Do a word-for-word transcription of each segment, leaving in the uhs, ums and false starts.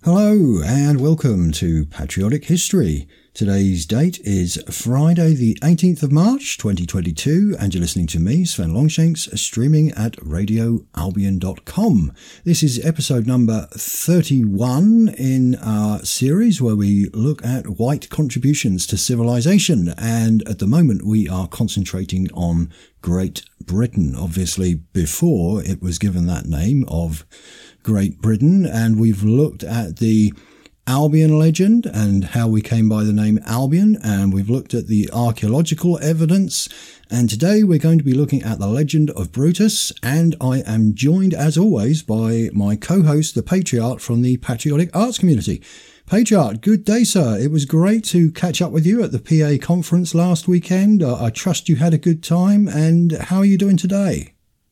Hello and welcome to Patriotic History. Today's date is Friday the eighteenth of March twenty twenty-two and you're listening to me, Sven Longshanks, streaming at radio albion dot com. This is episode number thirty-one in our series where we look at white contributions to civilization, and at the moment we are concentrating on Great Britain, obviously before it was given that name of Great Britain, and we've looked at the Albion legend and how we came by the name Albion, and we've looked at the archaeological evidence, and today we're going to be looking at the legend of Brutus, and I am joined as always by my co-host, the Patriarch from the Patriotic Arts community. Patriarch, good day, sir. It was great to catch up with you at the P A conference last weekend. I trust you had a good time, and how are you doing today?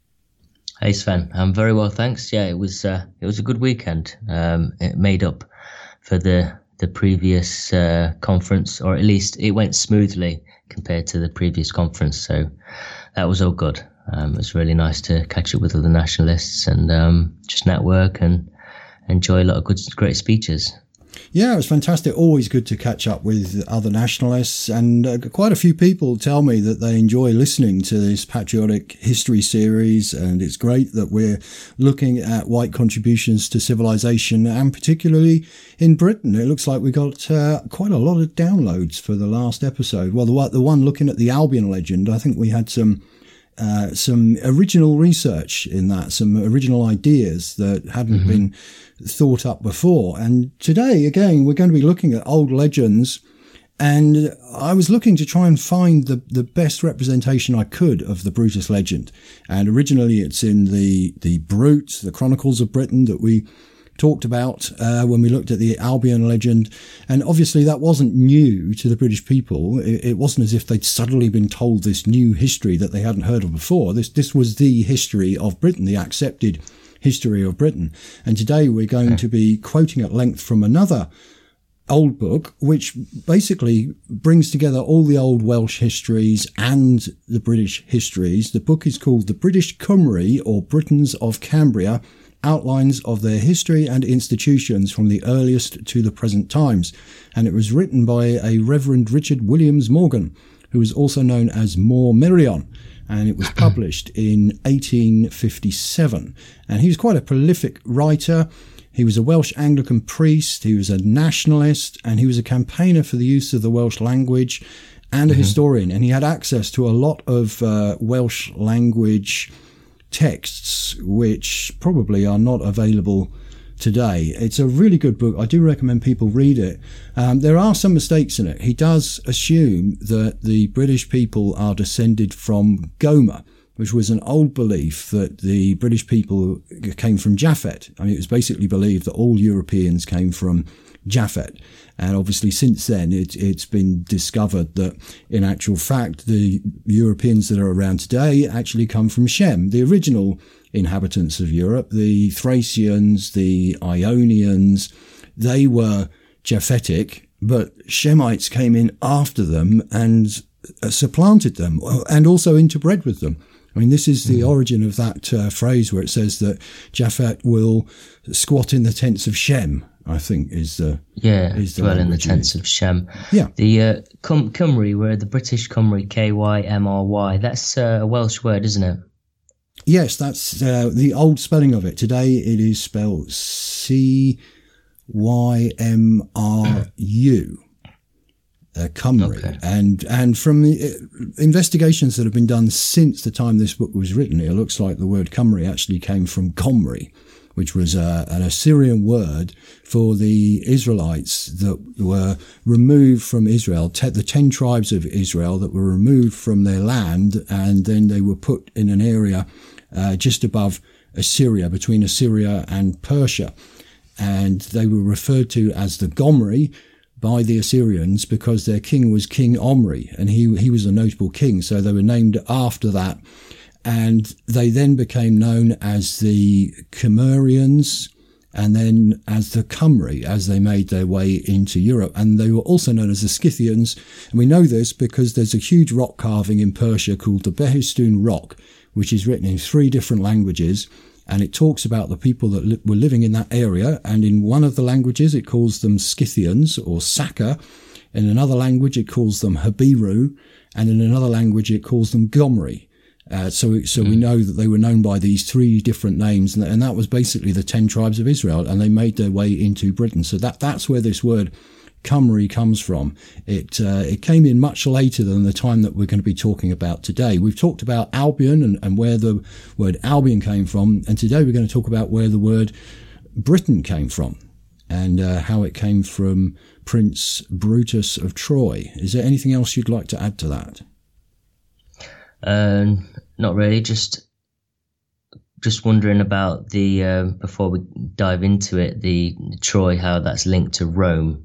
Hey Sven, I'm very well, thanks. Yeah, it was uh, it was a good weekend. Um, it made up for the the previous uh, conference, or at least it went smoothly compared to the previous conference. So that was all good. Um, it was really nice to catch up with other nationalists and um, just network and enjoy a lot of good, great speeches. Yeah, it was fantastic. Always good to catch up with other nationalists, and uh, quite a few people tell me that they enjoy listening to this Patriotic History series, and it's great that we're looking at white contributions to civilization, and particularly in Britain. It looks like we got uh, quite a lot of downloads for the last episode. Well, the, the one looking at the Albion legend, I think we had some Uh, some original research in that, some original ideas that hadn't mm-hmm. been thought up before. And today, again, we're going to be looking at old legends. And I was looking to try and find the, the best representation I could of the Brutus legend. And originally it's in the, the Brut, the Chronicles of Britain, that we talked about uh, when we looked at the Albion legend, and obviously that wasn't new to the British people. It, it wasn't as if they'd suddenly been told this new history that they hadn't heard of before. This this was the history of Britain, the accepted history of Britain. And today we're going to be quoting at length from another old book, which basically brings together all the old Welsh histories and the British histories. The book is called The British Cymry, or Britons of Cambria, Outlines of Their History and Institutions from the Earliest to the Present Times. And it was written by a Reverend Richard Williams Morgan, who is also known as More Mirion, and it was published in eighteen fifty-seven. And he was quite a prolific writer. He was a Welsh Anglican priest, he was a nationalist, and he was a campaigner for the use of the Welsh language, and a mm-hmm. historian. And he had access to a lot of uh, Welsh language texts which probably are not available today. It's a really good book. I do recommend people read it. Um, there are some mistakes in it. He does assume that the British people are descended from Gomer, which was an old belief that the British people came from Japhet. I mean, it was basically believed that all Europeans came from Japhet. And obviously since then it, it's been discovered that in actual fact the Europeans that are around today actually come from Shem, the original inhabitants of Europe. The Thracians, the Ionians, they were Japhetic, but Shemites came in after them and uh, supplanted them and also interbred with them. I mean, this is the mm. origin of that uh, phrase where it says that Japhet will squat in the tents of Shem, I think, is the yeah, is the dwell in the tents of Shem. Yeah, the uh, Cum- Cymry, where the British Cymry, K Y M R Y. That's uh, a Welsh word, isn't it? Yes, that's uh, the old spelling of it. Today it is spelled C Y M R U. Uh, Cymry. Okay. And and from the uh, investigations that have been done since the time this book was written, it looks like the word Cymry actually came from Gomri, which was uh, an Assyrian word for the Israelites that were removed from Israel, te- the ten tribes of Israel that were removed from their land, and then they were put in an area uh, just above Assyria, between Assyria and Persia. And they were referred to as the Gomri by the Assyrians because their king was King Omri, and he he was a notable king, so they were named after that. And they then became known as the Cimmerians, and then as the Cymry as they made their way into Europe. And they were also known as the Scythians. And we know this because there's a huge rock carving in Persia called the Behistun Rock, which is written in three different languages. And it talks about the people that li- were living in that area. And in one of the languages, it calls them Scythians or Saka. In another language, it calls them Habiru. And in another language, it calls them Gomri. Uh, so so mm. we know that they were known by these three different names. And, and that was basically the ten tribes of Israel. And they made their way into Britain. So that that's where this word Cymru comes from. It uh, it came in much later than the time that we're going to be talking about today. We've talked about Albion and, and where the word Albion came from, and today we're going to talk about where the word Britain came from and uh, how it came from Prince Brutus of Troy. Is there anything else you'd like to add to that? Um, not really. Just just wondering about the uh, before we dive into it, the Troy, how that's linked to Rome.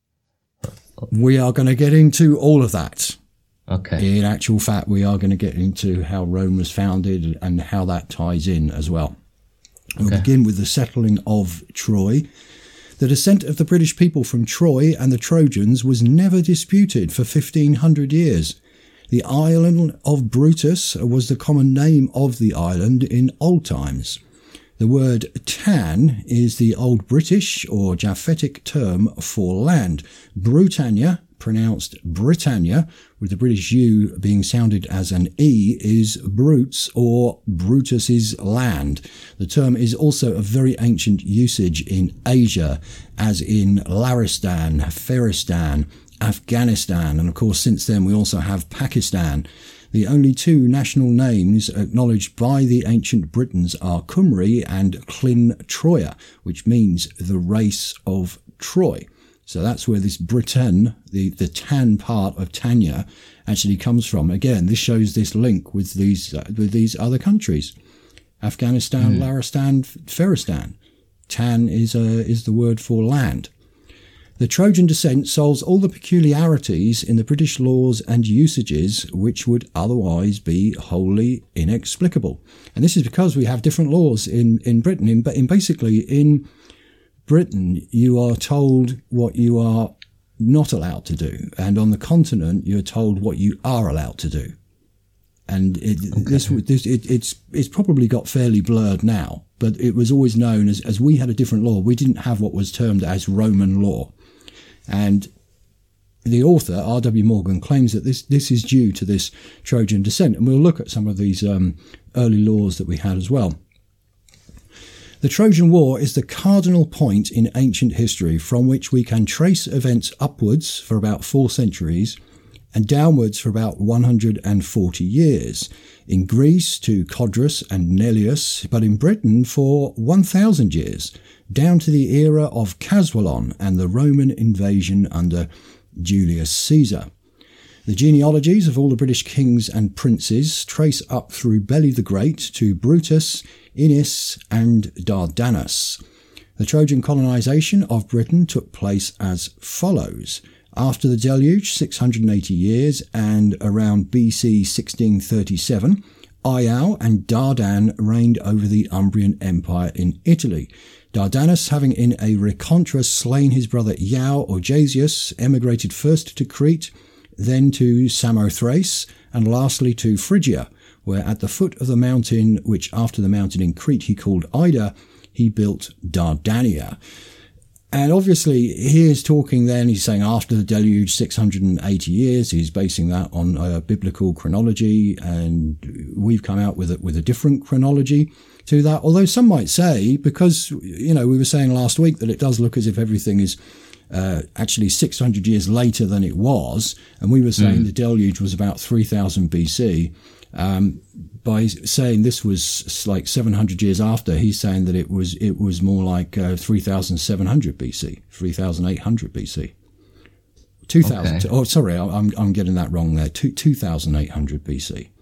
We are going to get into all of that. Okay. In actual fact, we are going to get into how Rome was founded and how that ties in as well. We'll okay. begin with the settling of Troy. The descent of the British people from Troy and the Trojans was never disputed for fifteen hundred years. The island of Brutus was the common name of the island in old times. The word tan is the Old British or Japhetic term for land. Britannia, pronounced Britannia, with the British U being sounded as an E, is Brutes or Brutus's land. The term is also of very ancient usage in Asia, as in Laristan, Feristan, Afghanistan, and of course since then we also have Pakistan. The only two national names acknowledged by the ancient Britons are Cymru and Llyn Troia, which means the race of Troy. So that's where this Britain, the, the tan part of Tanya, actually comes from. Again, this shows this link with these uh, with these other countries. Afghanistan, mm. Laristan, Feristan. Tan is, uh, is the word for land. The Trojan descent solves all the peculiarities in the British laws and usages which would otherwise be wholly inexplicable. And this is because we have different laws in, in Britain. In, in basically, in Britain, you are told what you are not allowed to do. And on the continent, you're told what you are allowed to do. And it, okay. this, this it, it's it's probably got fairly blurred now, but it was always known as, as we had a different law. We didn't have what was termed as Roman law. And the author, R W Morgan, claims that this, this is due to this Trojan descent. And we'll look at some of these um, early laws that we had as well. The Trojan War is the cardinal point in ancient history from which we can trace events upwards for about four centuries and downwards for about one hundred forty years. In Greece to Codrus and Neleus, but in Britain for one thousand years, down to the era of Caswallon and the Roman invasion under Julius Caesar. The genealogies of all the British kings and princes trace up through Beli the Great to Brutus, Innis and Dardanus. The Trojan colonisation of Britain took place as follows. After the deluge, six hundred eighty years, and around B C sixteen thirty-seven, Iao and Dardan reigned over the Umbrian Empire in Italy. Dardanus, having in a rencontre slain his brother Iao or Jasius, emigrated first to Crete, then to Samothrace, and lastly to Phrygia, where at the foot of the mountain, which after the mountain in Crete he called Ida, he built Dardania. And obviously he's talking then, he's saying after the deluge, six hundred eighty years, he's basing that on a biblical chronology, and we've come out with a, with a different chronology to that. Although some might say, because, you know, we were saying last week that it does look as if everything is uh, actually six hundred years later than it was, and we were saying mm. the deluge was about three thousand B C. Um, by saying this was like seven hundred years after, he's saying that it was it was more like uh, three thousand seven hundred B C, three thousand eight hundred B C. two thousand. Okay. Oh, sorry, I'm I'm getting that wrong there. Two, two thousand eight hundred B C.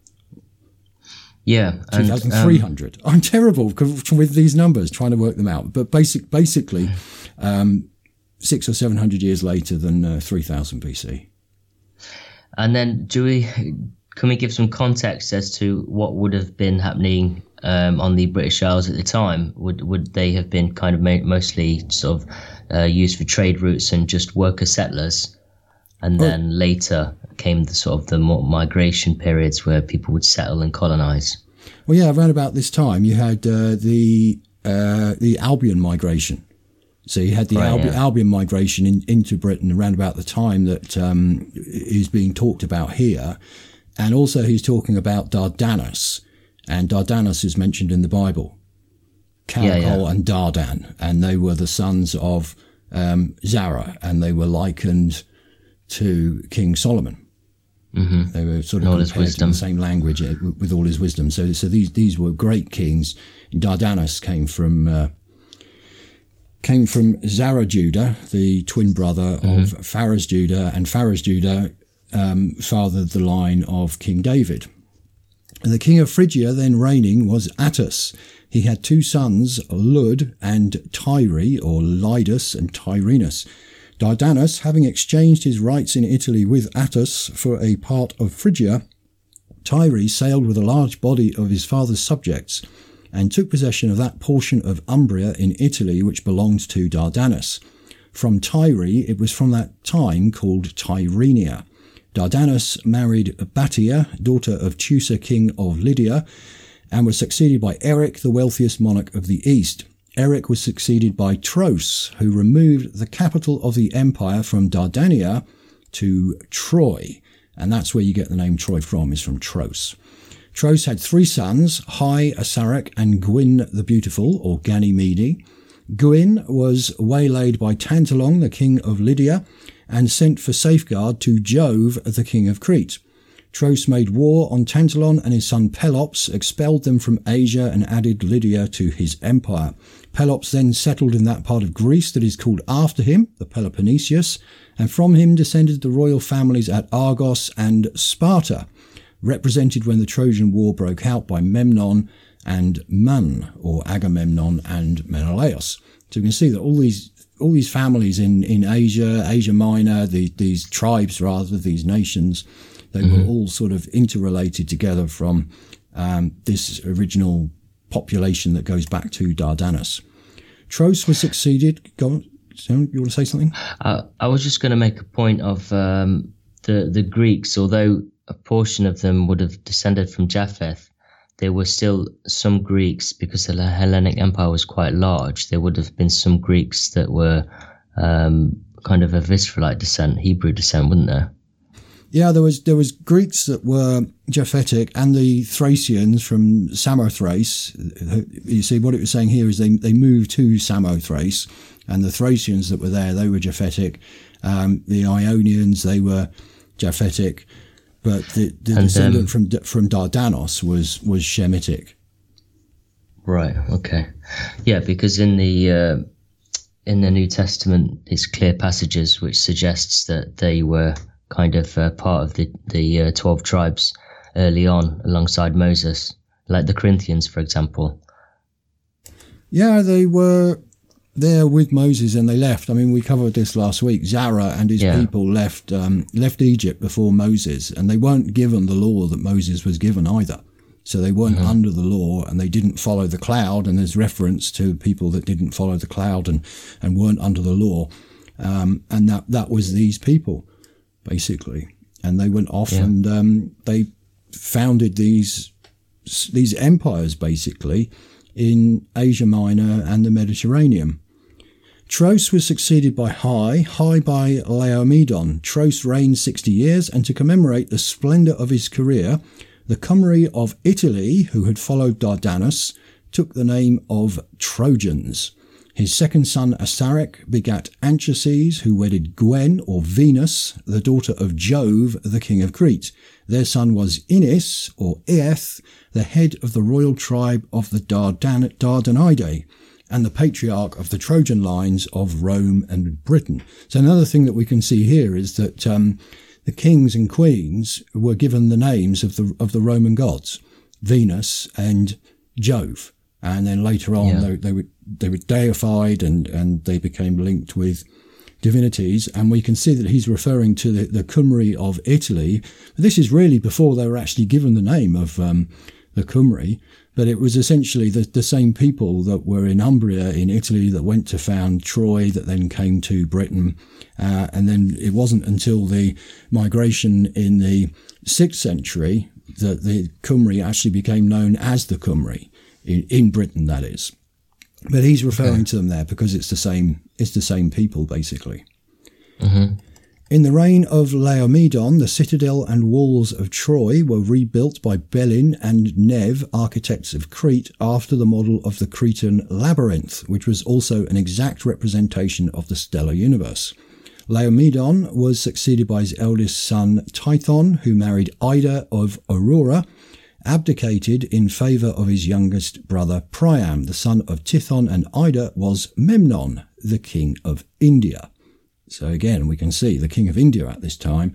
Yeah, two thousand three hundred. Um, I'm terrible with these numbers, trying to work them out. But basic, basically, um, six or seven hundred years later than uh, three thousand B C. And then, do we? Can we give some context as to what would have been happening um, on the British Isles at the time? Would would they have been kind of ma- mostly sort of uh, used for trade routes and just worker settlers, and then oh. later came the sort of the more migration periods where people would settle and colonise? Well, yeah, around about this time, you had uh, the uh, the Albion migration. So you had the right, Albi- yeah. Albion migration in, into Britain around about the time that um, is being talked about here. And also he's talking about Dardanus. And Dardanus is mentioned in the Bible. Caracol yeah, yeah. and Dardan. And they were the sons of um, Zara. And they were likened to King Solomon. Mm-hmm. They were sort of all compared to the same language uh, with all his wisdom. So, so these these were great kings. Dardanus came from uh, came from Zara Judah, the twin brother mm-hmm. of Phares Judah, and Phares Judah um, fathered the line of King David. And the king of Phrygia, then reigning, was Attus. He had two sons, Lud and Tyre, or Lydus and Tyreenus. Dardanus, having exchanged his rights in Italy with Attus for a part of Phrygia, Tyre sailed with a large body of his father's subjects and took possession of that portion of Umbria in Italy which belonged to Dardanus. From Tyre, it was from that time called Tyrrhenia. Dardanus married Batia, daughter of Teucer, king of Lydia, and was succeeded by Eric, the wealthiest monarch of the East. Eric was succeeded by Tros, who removed the capital of the empire from Dardania to Troy. And that's where you get the name Troy from, is from Tros. Tros had three sons, Hai, Asarek, and Gwyn the Beautiful, or Ganymede. Gwyn was waylaid by Tantalon, the king of Lydia, and sent for safeguard to Jove, the king of Crete. Tros made war on Tantalon, and his son Pelops expelled them from Asia and added Lydia to his empire. Pelops then settled in that part of Greece that is called after him, the Peloponnesus, and from him descended the royal families at Argos and Sparta, represented when the Trojan War broke out by Memnon and Man, or Agamemnon and Menelaus. So you can see that all these all these families in, in Asia, Asia Minor, the, these tribes rather, these nations, they mm-hmm. were all sort of interrelated together from um, this original population that goes back to Dardanus. Tros was succeeded. Go on, Sam, you want to say something? Uh, I was just going to make a point of um, the the Greeks. Although a portion of them would have descended from Japheth, there were still some Greeks, because the Hellenic Empire was quite large. There would have been some Greeks that were um, kind of of Israelite descent, Hebrew descent, wouldn't there? Yeah, there was there was Greeks that were Japhetic, and the Thracians from Samothrace. You see, what it was saying here is they they moved to Samothrace, and the Thracians that were there, they were Japhetic. Um, the Ionians, they were Japhetic, but the, the and, descendant um, from from Dardanos was was Shemitic. Right. Okay. Yeah, because in the uh, in the New Testament, it's clear passages which suggests that they were kind of uh, part of the the uh, twelve tribes early on, alongside Moses, like the Corinthians, for example. Yeah, they were there with Moses, and they left. I mean, we covered this last week. Zara and his yeah. people left um, left Egypt before Moses, and they weren't given the law that Moses was given either. So they weren't mm-hmm. under the law, and they didn't follow the cloud. And there's reference to people that didn't follow the cloud and, and weren't under the law, um, and that that was these people, basically. And they went off yeah. and um, they founded these these empires, basically, in Asia Minor and the Mediterranean. Tros was succeeded by Hai, Hai by Laomedon. Tros reigned sixty years, and to commemorate the splendour of his career, the Cymry of Italy, who had followed Dardanus, took the name of Trojans. His second son Asarek begat Anchises, who wedded Gwen, or Venus, the daughter of Jove, the king of Crete. Their son was Innis, or Eeth, the head of the royal tribe of the Dardan- Dardanidae, and the patriarch of the Trojan lines of Rome and Britain. So another thing that we can see here is that um, the kings and queens were given the names of the of the Roman gods, Venus and Jove. And then later on, yeah. they, they were they were deified, and, and they became linked with divinities. And we can see that he's referring to the, the Cymry of Italy. This is really before they were actually given the name of um, the Cymry, but it was essentially the, the same people that were in Umbria in Italy that went to found Troy, that then came to Britain. Uh, and then it wasn't until the migration in the sixth century that the Cymry actually became known as the Cymry in, in Britain, that is. But he's referring okay. to them there because it's the same. It's the same people, basically. Mm-hmm. In the reign of Laomedon, the citadel and walls of Troy were rebuilt by Belin and Nev, architects of Crete, after the model of the Cretan labyrinth, which was also an exact representation of the stellar universe. Laomedon was succeeded by his eldest son Tithon, who married Ida of Aurora, abdicated in favour of his youngest brother Priam. The son of Tithon and Ida was Memnon, the king of India. So again, we can see the king of India at this time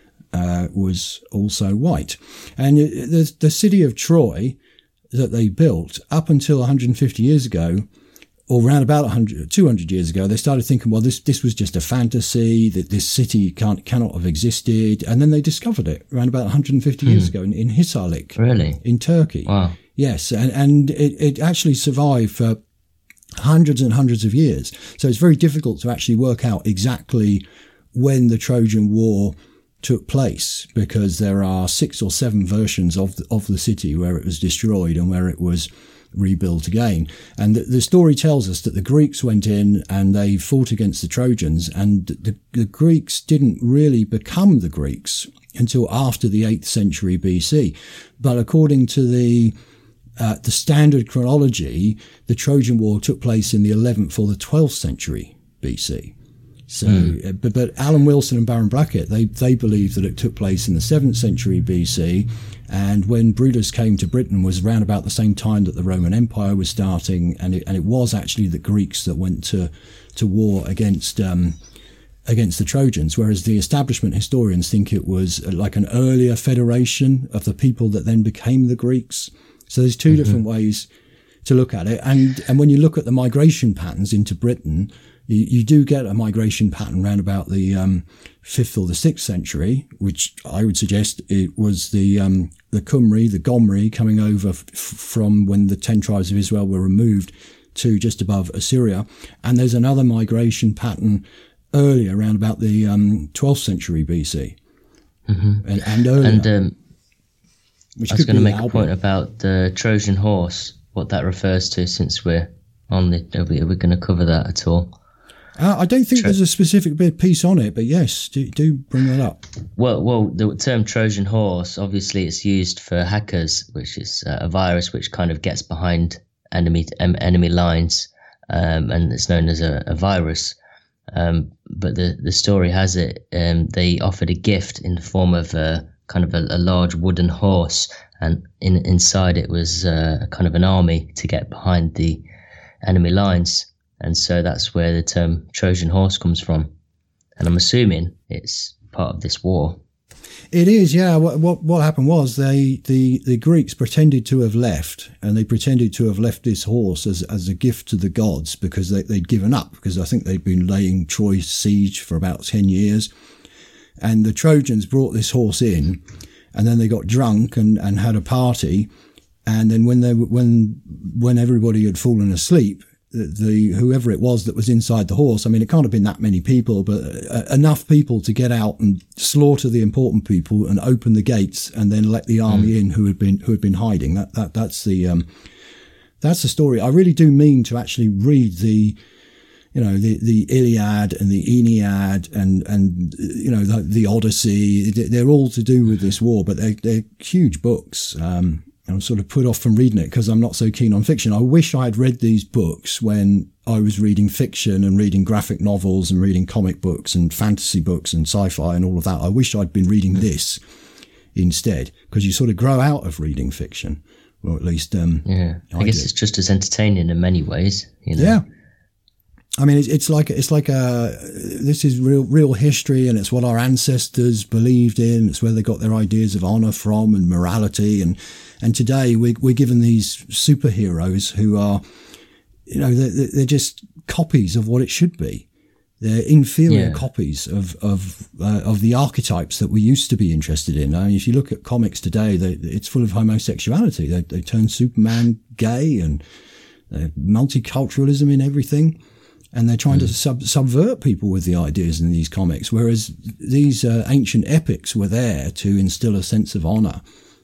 uh, was also white. And the, the city of Troy that they built up until one hundred fifty years ago, or around about one hundred, two hundred years ago, they started thinking, well, this this was just a fantasy, that this city can't cannot have existed. And then they discovered it around about one hundred fifty hmm. years ago in, in Hisarlik, really? in Turkey. Wow. Yes, and, and it, it actually survived for hundreds and hundreds of years. So it's very difficult to actually work out exactly when the Trojan War took place, because there are six or seven versions of the, of the city where it was destroyed and where it was rebuilt again. And the, the story tells us that the Greeks went in and they fought against the Trojans, and the, the Greeks didn't really become the Greeks until after the eighth century B C. But according to the Uh, the standard chronology, the Trojan War took place in the eleventh or the twelfth century B C. So, mm. uh, but, but Alan Wilson and Baron Brackett, they, they believe that it took place in the seventh century B C. And when Brutus came to Britain was around about the same time that the Roman Empire was starting. And it, and it was actually the Greeks that went to, to war against, um, against the Trojans, whereas the establishment historians think it was like an earlier federation of the people that then became the Greeks. So there's two mm-hmm. different ways to look at it. And and when you look at the migration patterns into Britain, you, you do get a migration pattern around about the um, fifth or the sixth century, which I would suggest it was the um, the Cymry, the Gomri, coming over f- from when the ten tribes of Israel were removed to just above Assyria. And there's another migration pattern earlier, around about the um, twelfth century B C. Mm-hmm. And, and earlier. And, um, Which I was going to make a point about the Trojan horse, what that refers to, since we're on the, are we, are we going to cover that at all? Uh, I don't think Tro- there's a specific bit piece on it, but yes, do, do bring that up. Well, well, the term Trojan horse, obviously it's used for hackers, which is uh, a virus which kind of gets behind enemy um, enemy lines, um, and it's known as a, a virus. Um, but the, the story has it, um, they offered a gift in the form of a kind of a, a large wooden horse, and in, inside it was uh, kind of an army to get behind the enemy lines. And so that's where the term Trojan horse comes from. And I'm assuming it's part of this war. It is, yeah. What what, what happened was they the, the Greeks pretended to have left, and they pretended to have left this horse as, as a gift to the gods, because they, they'd given up, because I think they'd been laying Troy siege for about ten years. And the Trojans brought this horse in, and then they got drunk and, and had a party. And then when they when when everybody had fallen asleep, the, the whoever it was that was inside the horse, I mean, it can't have been that many people, but uh, enough people to get out and slaughter the important people and open the gates, and then let the army mm. in who had been who had been hiding. That that that's the um, that's the story. I really do mean to actually read the. You know, the, the Iliad and the Aeneid and, and, you know, the, the Odyssey, they're all to do with this war, but they're, they're huge books. Um, I'm sort of put off from reading it because I'm not so keen on fiction. I wish I had read these books when I was reading fiction and reading graphic novels and reading comic books and fantasy books and sci-fi and all of that. I wish I'd been reading this instead, because you sort of grow out of reading fiction, or at least, um, yeah, I, I guess did. It's just as entertaining in many ways, you know? Yeah. I mean, it's, it's like it's like a this is real real history, and it's what our ancestors believed in. It's where they got their ideas of honor from and morality, and and today we, we're given these superheroes who are, you know, they're, they're just copies of what it should be. They're inferior yeah. copies of of uh, of the archetypes that we used to be interested in. I mean, if you look at comics today, they, it's full of homosexuality. They they turn Superman gay, and uh, multiculturalism in everything. And they're trying mm. to sub- subvert people with the ideas in these comics, whereas these uh, ancient epics were there to instill a sense of honor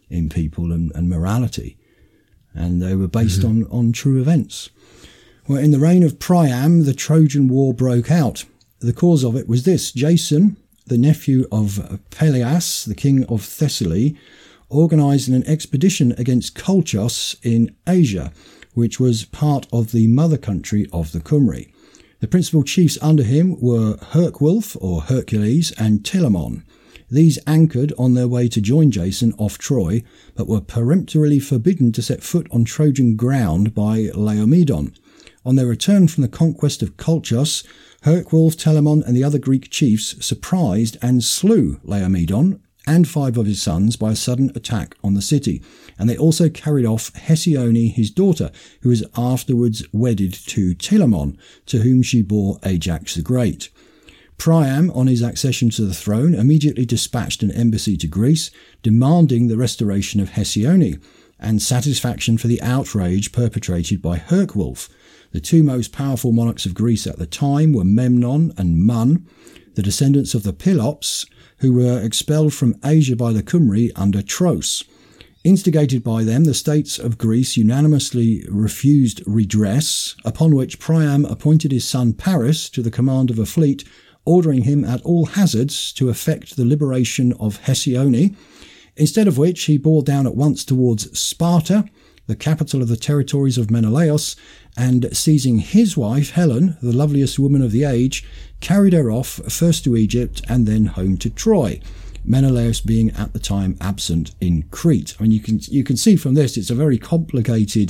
in people and, and morality. And they were based mm-hmm. on, on true events. Well, in the reign of Priam, the Trojan War broke out. The cause of it was this. Jason, the nephew of Peleus, the king of Thessaly, organised an expedition against Colchos in Asia, which was part of the mother country of the Cymri. The principal chiefs under him were Hercwulf, or Hercules, and Telamon. These anchored on their way to join Jason off Troy, but were peremptorily forbidden to set foot on Trojan ground by Laomedon. On their return from the conquest of Colchos, Hercwulf, Telamon, and the other Greek chiefs surprised and slew Laomedon and five of his sons by a sudden attack on the city, and they also carried off Hesione, his daughter, who was afterwards wedded to Telamon, to whom she bore Ajax the Great. Priam, on his accession to the throne, immediately dispatched an embassy to Greece, demanding the restoration of Hesione and satisfaction for the outrage perpetrated by Hercwulf. The two most powerful monarchs of Greece at the time were Memnon and Mun, the descendants of the Pelops, who were expelled from Asia by the Cymri under Tros. Instigated by them, the states of Greece unanimously refused redress, upon which Priam appointed his son Paris to the command of a fleet, ordering him at all hazards to effect the liberation of Hesione, instead of which he bore down at once towards Sparta, the capital of the territories of Menelaus, and seizing his wife, Helen, the loveliest woman of the age, carried her off first to Egypt and then home to Troy, Menelaus being at the time absent in Crete. I mean, you can you can see from this it's a very complicated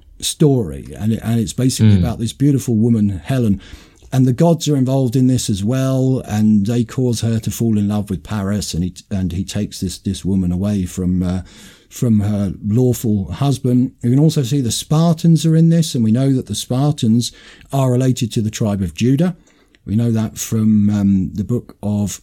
story, and it, and it's basically mm. about this beautiful woman, Helen. And the gods are involved in this as well, and they cause her to fall in love with Paris, and he and he takes this this woman away from uh, from her lawful husband. You can also see the Spartans are in this, and we know that the Spartans are related to the tribe of Judah. We know that from um, the book of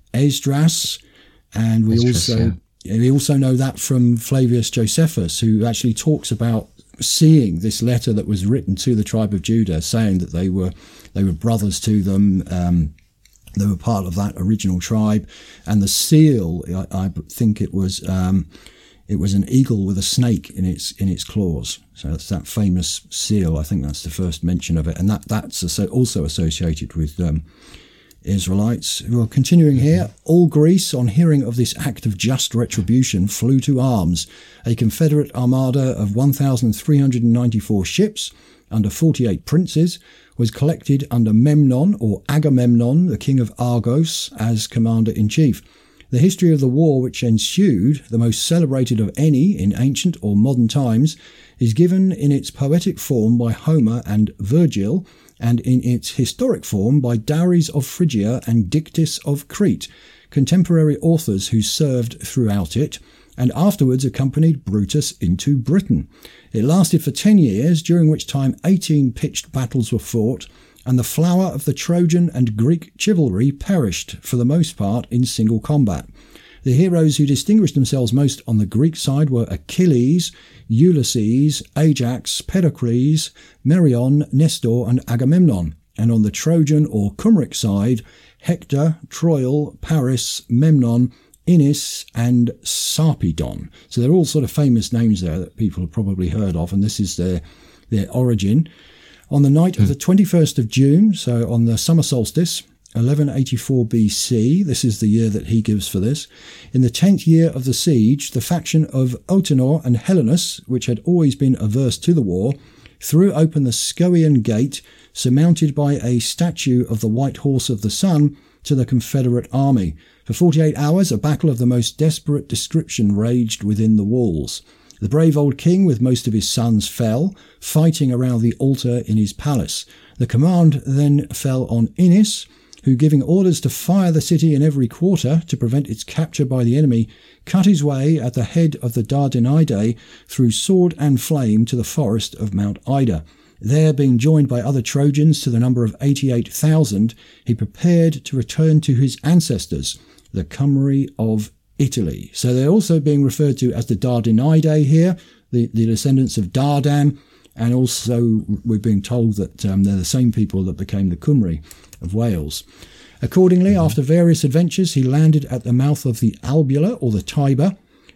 Esdras, and we Esdras, also yeah. we also know that from Flavius Josephus, who actually talks about seeing this letter that was written to the tribe of Judah, saying that they were they were brothers to them. Um, they were part of that original tribe, and the seal, I, I think it was um, it was an eagle with a snake in its in its claws. So that's that famous seal. I think that's the first mention of it, and that that's also associated with um, Israelites. Well, continuing here, all Greece, on hearing of this act of just retribution, flew to arms. A Confederate armada of one thousand three hundred ninety-four ships, under forty-eight princes, was collected under Memnon, or Agamemnon, the king of Argos, as commander-in-chief. The history of the war which ensued, the most celebrated of any in ancient or modern times, is given in its poetic form by Homer and Virgil, and in its historic form by Dares of Phrygia and Dictys of Crete, contemporary authors who served throughout it, and afterwards accompanied Brutus into Britain. It lasted for ten years, during which time eighteen pitched battles were fought, and the flower of the Trojan and Greek chivalry perished, for the most part, in single combat. The heroes who distinguished themselves most on the Greek side were Achilles, Ulysses, Ajax, Pericles, Merion, Nestor, and Agamemnon, and on the Trojan or Cymric side, Hector, Troil, Paris, Memnon, Innis, and Sarpedon. So they're all sort of famous names there that people have probably heard of, and this is their their origin. On the night mm. of the twenty-first of June, so on the summer solstice, eleven eighty-four B C, this is the year that he gives for this, in the tenth year of the siege, the faction of Otenor and Helenus, which had always been averse to the war, threw open the Scoian gate, surmounted by a statue of the White Horse of the Sun, to the Confederate army. For forty-eight hours, a battle of the most desperate description raged within the walls. The brave old king with most of his sons fell, fighting around the altar in his palace. The command then fell on Innis, who, giving orders to fire the city in every quarter to prevent its capture by the enemy, cut his way at the head of the Dardanidae through sword and flame to the forest of Mount Ida. There, being joined by other Trojans to the number of eighty-eight thousand, he prepared to return to his ancestors, the Cymri of Italy. So they're also being referred to as the Dardanidae here, the, the descendants of Dardan, and also we're being told that um, they're the same people that became the Cymri of Wales. Accordingly, mm-hmm. after various adventures, he landed at the mouth of the Albula, or the Tiber,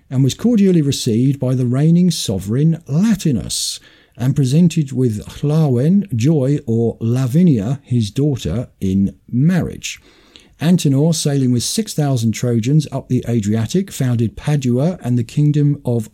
and was cordially received by the reigning sovereign Latinus, and presented with Hlawen, Joy, or Lavinia, his daughter, in marriage. Antenor, sailing with six thousand Trojans up the Adriatic, founded Padua and the kingdom of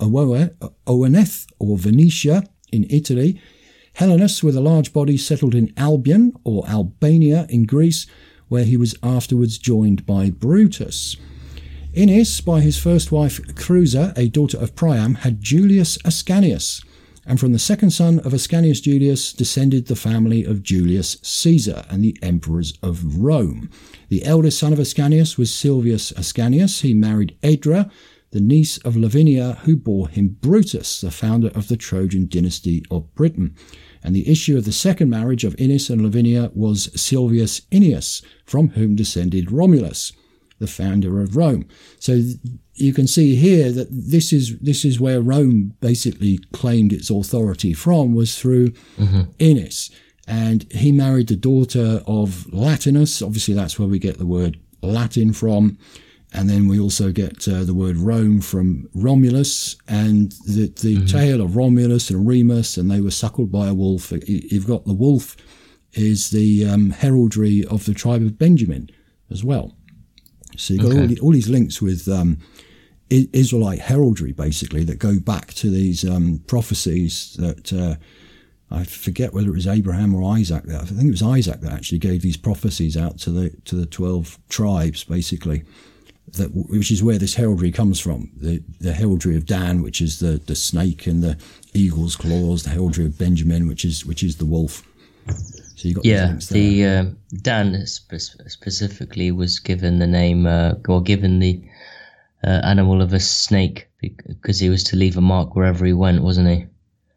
Oaneth, or Venetia, in Italy. Helenus, with a large body, settled in Albion, or Albania, in Greece, where he was afterwards joined by Brutus. Innes, by his first wife Crusa, a daughter of Priam, had Julius Ascanius, and from the second son of Ascanius Julius descended the family of Julius Caesar and the emperors of Rome. The eldest son of Ascanius was Silvius Ascanius. He married Aedra, the niece of Lavinia, who bore him Brutus, the founder of the Trojan dynasty of Britain. And the issue of the second marriage of Innes and Lavinia was Silvius Innius, from whom descended Romulus, the founder of Rome. So you can see here that this is this is where Rome basically claimed its authority from, was through mm-hmm. Innes. And he married the daughter of Latinus. Obviously, that's where we get the word Latin from. And then we also get uh, the word Rome from Romulus, and the, the mm-hmm. tale of Romulus and Remus, and they were suckled by a wolf. You've got the wolf is the um, heraldry of the tribe of Benjamin as well. So you've got okay. all, the, all these links with um, Israelite heraldry, basically, that go back to these um, prophecies that uh, I forget whether it was Abraham or Isaac. I think it was Isaac that actually gave these prophecies out to the to the twelve tribes, basically. That, which is where this heraldry comes from, the, the heraldry of Dan, which is the, the snake and the eagle's claws, the heraldry of Benjamin, which is which is the wolf. So you got yeah, the uh, Dan spe- specifically was given the name, uh, or given the uh, animal of a snake because he was to leave a mark wherever he went, wasn't he?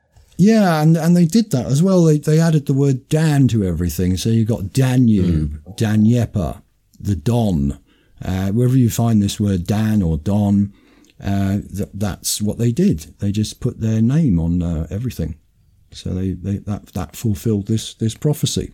Yeah, and and they did that as well. They they added the word Dan to everything, so you got Danube, mm. Daniepa, the Don. Uh, wherever you find this word Dan or Don, uh, th- that's what they did. They just put their name on uh, everything. So they, they that that fulfilled this this prophecy.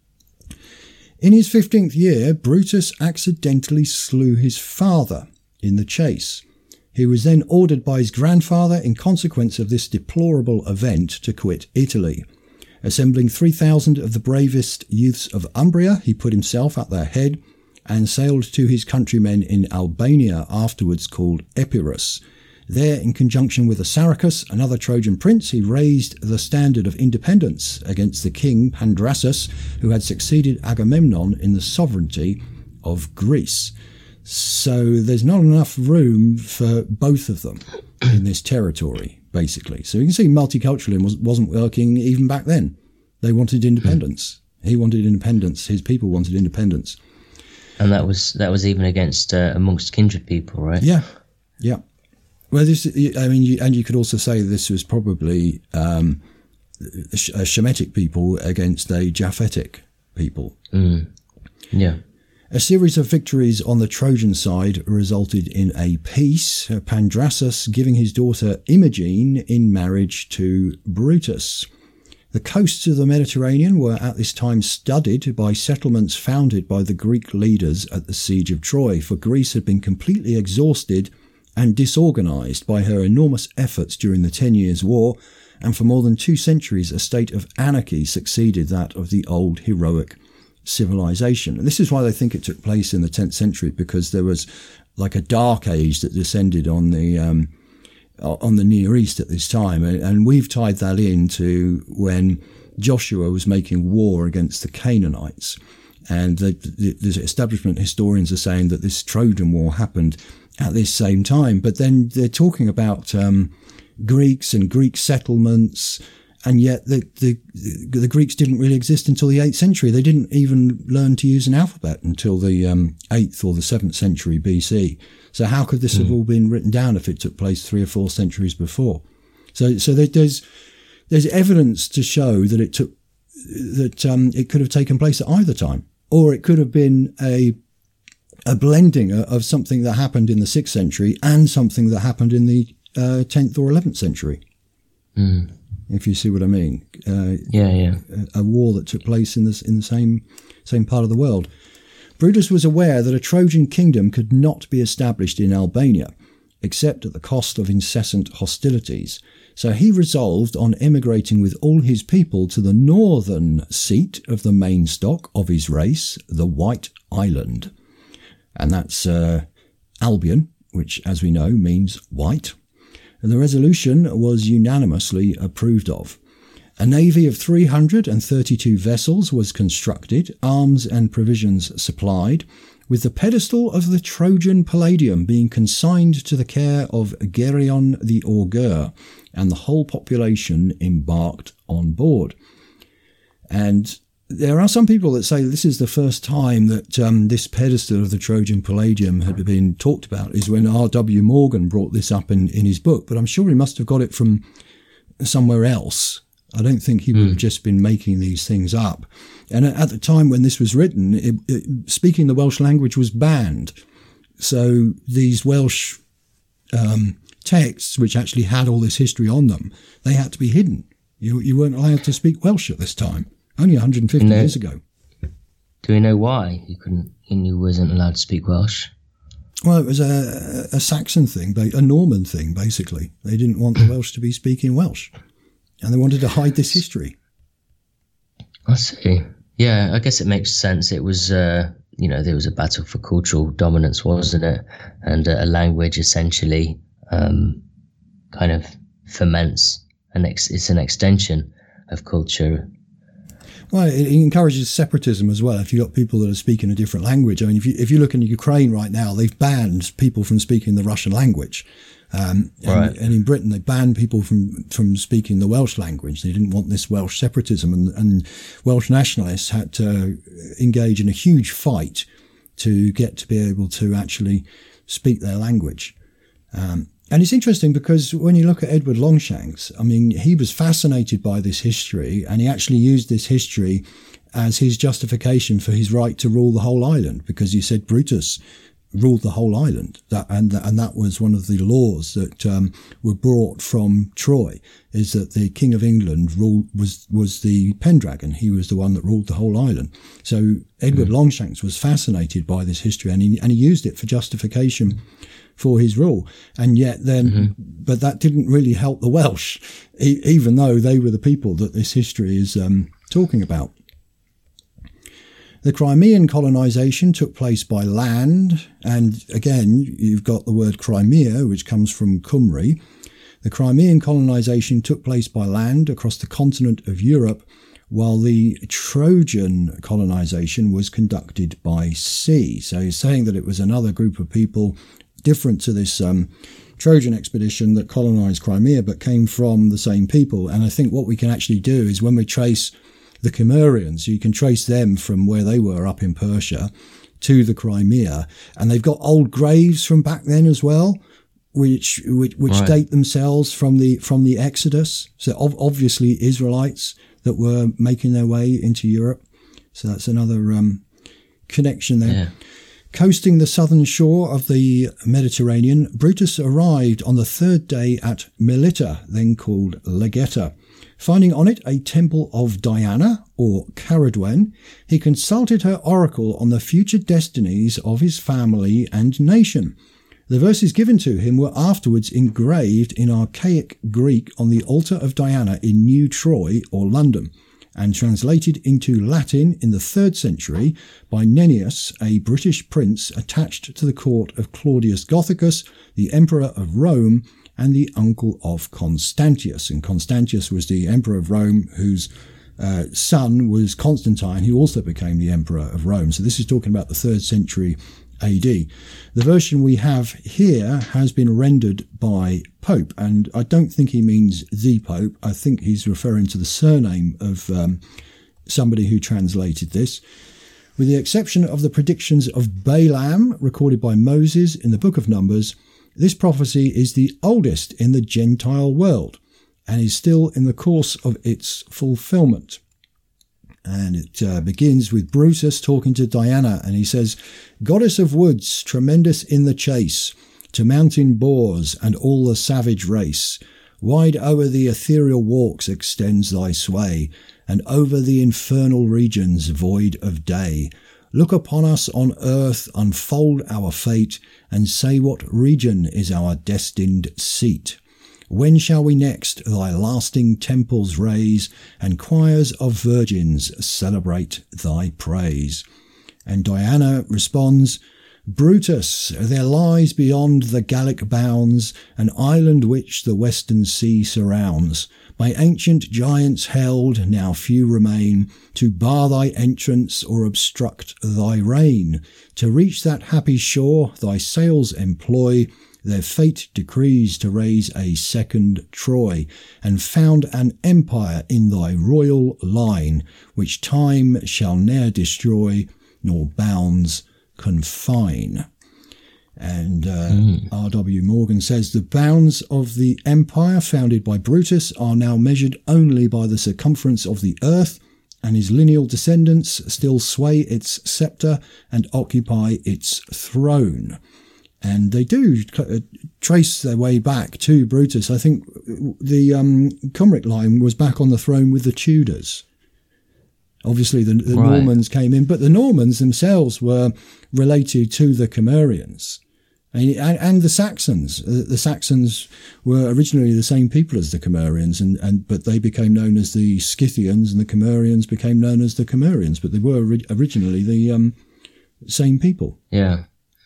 In his fifteenth year, Brutus accidentally slew his father in the chase. He was then ordered by his grandfather, in consequence of this deplorable event, to quit Italy. Assembling three thousand of the bravest youths of Umbria, he put himself at their head and sailed to his countrymen in Albania, afterwards called Epirus. There, in conjunction with Assaracus, another Trojan prince, he raised the standard of independence against the king Pandrasus, who had succeeded Agamemnon in the sovereignty of Greece. So there's not enough room for both of them in this territory, basically. So you can see multiculturalism was, wasn't working even back then. They wanted independence. He wanted independence. His people wanted independence. And that was that was even against uh, amongst kindred people, right? Yeah, yeah. Well, this, I mean, you, and you could also say this was probably um, a Shemitic people against a Japhetic people. Mm. Yeah. A series of victories on the Trojan side resulted in a peace, Pandrasus giving his daughter Imogene in marriage to Brutus. The coasts of the Mediterranean were at this time studded by settlements founded by the Greek leaders at the siege of Troy, for Greece had been completely exhausted and disorganized by her enormous efforts during the Ten Years' War, and for more than two centuries a state of anarchy succeeded that of the old heroic civilization. And this is why they think it took place in the tenth century, because there was like a dark age that descended on the um, on the Near East at this time, and we've tied that into when Joshua was making war against the Canaanites, and the, the, the establishment historians are saying that this Trojan War happened at this same time, but then they're talking about um, Greeks and Greek settlements, and yet the, the the Greeks didn't really exist until the eighth century. They didn't even learn to use an alphabet until the um, eighth or the seventh century B C. So how could this mm. have all been written down if it took place three or four centuries before? So so there's there's evidence to show that it took that um, it could have taken place at either time, or it could have been a a blending of something that happened in the sixth century and something that happened in the uh, tenth or eleventh century. Mm. If you see what I mean. Uh, yeah, yeah. A, a war that took place in this in the same same part of the world. Brutus was aware that a Trojan kingdom could not be established in Albania, except at the cost of incessant hostilities. So he resolved on emigrating with all his people to the northern seat of the main stock of his race, the White Island. And that's uh, Albion, which, as we know, means white. And the resolution was unanimously approved of. A navy of three hundred thirty-two vessels was constructed, arms and provisions supplied, with the pedestal of the Trojan Palladium being consigned to the care of Geryon the Augur, and the whole population embarked on board. And there are some people that say this is the first time that um, this pedestal of the Trojan Palladium had been talked about, is when R W Morgan brought this up in, in his book, but I'm sure he must have got it from somewhere else. I don't think he would have just been making these things up. And at the time when this was written, it, it, speaking the Welsh language was banned. So these Welsh um, texts, which actually had all this history on them, they had to be hidden. You, you weren't allowed to speak Welsh at this time, only one hundred fifty know, years ago. Do we know why you couldn't? You wasn't allowed to speak Welsh? Well, it was a, a Saxon thing, a Norman thing, basically. They didn't want the Welsh to be speaking Welsh. And they wanted to hide this history. I see. Yeah, I guess it makes sense. It was, uh, you know, there was a battle for cultural dominance, wasn't it? And uh, a language essentially um, kind of ferments, and ex- it's an extension of culture. Well, it encourages separatism as well. If you've got people that are speaking a different language, I mean, if you if you look in Ukraine right now, they've banned people from speaking the Russian language. Um, and, right. and in Britain, they banned people from, from speaking the Welsh language. They didn't want this Welsh separatism, and, and Welsh nationalists had to engage in a huge fight to get to be able to actually speak their language. Um, and it's interesting because when you look at Edward Longshanks, I mean, he was fascinated by this history, and he actually used this history as his justification for his right to rule the whole island, because he said Brutus ruled the whole island, that and and that was one of the laws that um, were brought from Troy, is that the King of England ruled was was the Pendragon. He was the one that ruled the whole island. So Edward mm. Longshanks was fascinated by this history, and he and he used it for justification for his rule. And yet then, mm-hmm. but that didn't really help the Welsh, e- even though they were the people that this history is um, talking about. The Crimean colonisation took place by land, and again, you've got the word Crimea, which comes from Cymru. The Crimean colonisation took place by land across the continent of Europe, while the Trojan colonisation was conducted by sea. So he's saying that it was another group of people different to this um, Trojan expedition that colonised Crimea, but came from the same people. And I think what we can actually do is when we trace the Cimmerians, you can trace them from where they were up in Persia to the Crimea, and they've got old graves from back then as well, which which, which right. date themselves from the from the Exodus. So ov- obviously Israelites that were making their way into Europe. So that's another um, connection there. Yeah. Coasting the southern shore of the Mediterranean, Brutus arrived on the third day at Melita, then called Legetta. Finding on it a temple of Diana, or Caradwen, he consulted her oracle on the future destinies of his family and nation. The verses given to him were afterwards engraved in archaic Greek on the altar of Diana in New Troy, or London, and translated into Latin in the third century by Nennius, a British prince attached to the court of Claudius Gothicus, the Emperor of Rome, and the uncle of Constantius. And Constantius was the emperor of Rome, whose uh, son was Constantine, who also became the emperor of Rome. So this is talking about the third century A D. The version we have here has been rendered by Pope, and I don't think he means the Pope. I think he's referring to the surname of um, somebody who translated this. With the exception of the predictions of Balaam recorded by Moses in the Book of Numbers, this prophecy is the oldest in the Gentile world and is still in the course of its fulfillment. And it uh, begins with Brutus talking to Diana, and he says, "Goddess of woods, tremendous in the chase, to mountain boars and all the savage race, wide o'er the ethereal walks extends thy sway, and over the infernal regions void of day. Look upon us on earth, unfold our fate, and say what region is our destined seat. When shall we next thy lasting temples raise, and choirs of virgins celebrate thy praise? And Diana responds, Brutus, there lies beyond the Gallic bounds an island which the western sea surrounds. By ancient giants held, now few remain, to bar thy entrance or obstruct thy reign. To reach that happy shore thy sails employ, their fate decrees to raise a second Troy, and found an empire in thy royal line, which time shall ne'er destroy, nor bounds confine. And uh, mm. R W Morgan says, the bounds of the empire founded by Brutus are now measured only by the circumference of the earth, and his lineal descendants still sway its sceptre and occupy its throne. And they do trace their way back to Brutus. I think the um, Cymric line was back on the throne with the Tudors. Obviously, the, the right. Normans came in, but the Normans themselves were related to the Cimmerians and, and the Saxons. The Saxons were originally the same people as the Cimmerians, and, and but they became known as the Scythians, and the Cimmerians became known as the Cimmerians. But they were ori- originally the um, same people. Yeah,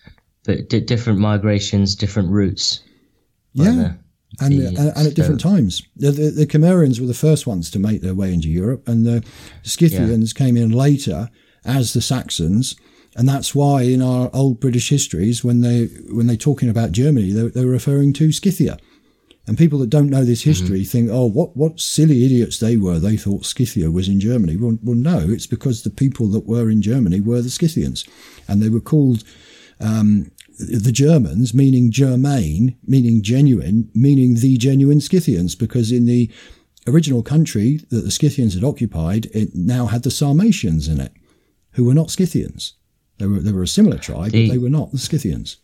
but d- different migrations, different routes. Yeah. And, the, and, and at different so, times. The, the, the Cimmerians were the first ones to make their way into Europe, and the Scythians yeah. came in later as the Saxons. And that's why in our old British histories, when, they, when they're talking about Germany, they're, they're referring to Scythia. And people that don't know this history mm-hmm. think, oh, what, what silly idiots they were. They thought Scythia was in Germany. Well, well, no, it's because the people that were in Germany were the Scythians. And they were called... Um, the Germans, meaning Germain, meaning genuine, meaning the genuine Scythians, because in the original country that the Scythians had occupied, it now had the Sarmatians in it, who were not Scythians. They were they were a similar tribe, the, but they were not the Scythians.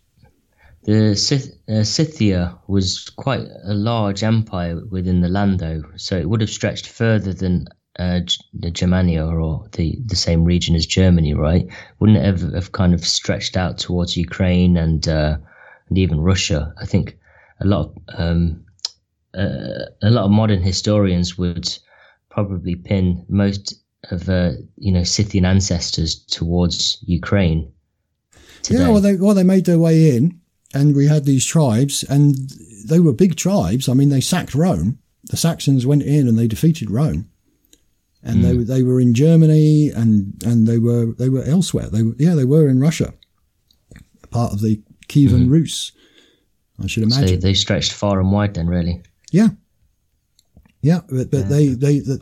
The Scyth- uh, Scythia was quite a large empire within the land, though, so it would have stretched further than uh, the Germania, or the, the same region as Germany, right? Wouldn't it have, have kind of stretched out towards Ukraine and uh, and even Russia? I think a lot of um, uh, a lot of modern historians would probably pin most of uh, you know Scythian ancestors towards Ukraine today. Yeah, well, they well they made their way in, and we had these tribes, and they were big tribes. I mean, they sacked Rome. The Saxons went in and they defeated Rome. And mm. they were they were in Germany, and, and they were they were elsewhere. They were, yeah they were in Russia, part of the Kievan mm. Rus. I should imagine. So they stretched far and wide then, really. Yeah, yeah, but, but yeah. they they the,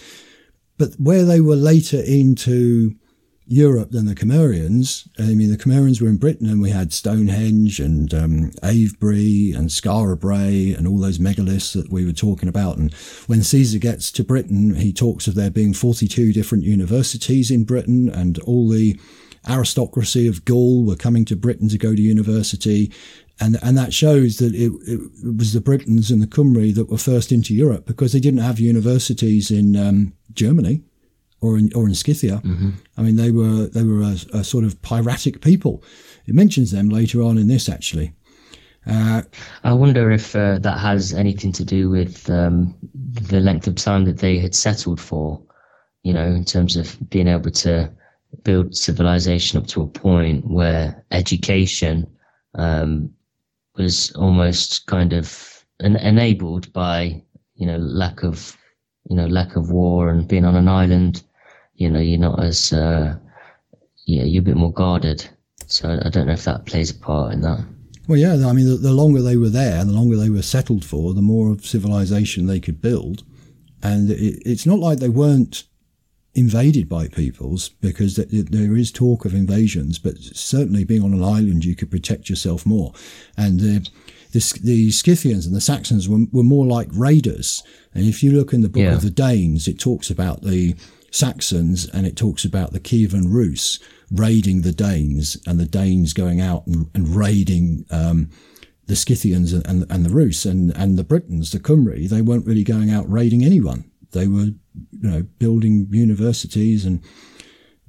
but where they were later into Europe than the Cimmerians. I mean, the Cimmerians were in Britain, and we had Stonehenge and um, Avebury and Skara Brae and all those megaliths that we were talking about. And when Caesar gets to Britain, he talks of there being forty-two different universities in Britain, and all the aristocracy of Gaul were coming to Britain to go to university. And and that shows that it, it was the Britons and the Cymry that were first into Europe, because they didn't have universities in um, Germany or in or in Scythia. Mm-hmm. I mean, they were they were a, a sort of piratic people. It mentions them later on in this, actually. Uh, I wonder if uh, that has anything to do with um, the length of time that they had settled for, you know, in terms of being able to build civilization up to a point where education um, was almost kind of en- enabled by, you know, lack of, you know, lack of war and being on an island. You know, you're not as, uh, yeah, you're a bit more guarded. So I don't know if that plays a part in that. Well, yeah, I mean, the, the longer they were there, the longer they were settled for, the more of civilization they could build. And it, it's not like they weren't invaded by peoples, because there is talk of invasions, but certainly being on an island, you could protect yourself more. And the, the, the Scythians and the Saxons were, were more like raiders. And if you look in the book yeah. of the Danes, it talks about the Saxons and it talks about the Kievan Rus raiding the Danes, and the Danes going out and, and raiding um, the Scythians and, and, and the Rus, and, and the Britons, the Cymry. They weren't really going out raiding anyone. They were, you know, building universities and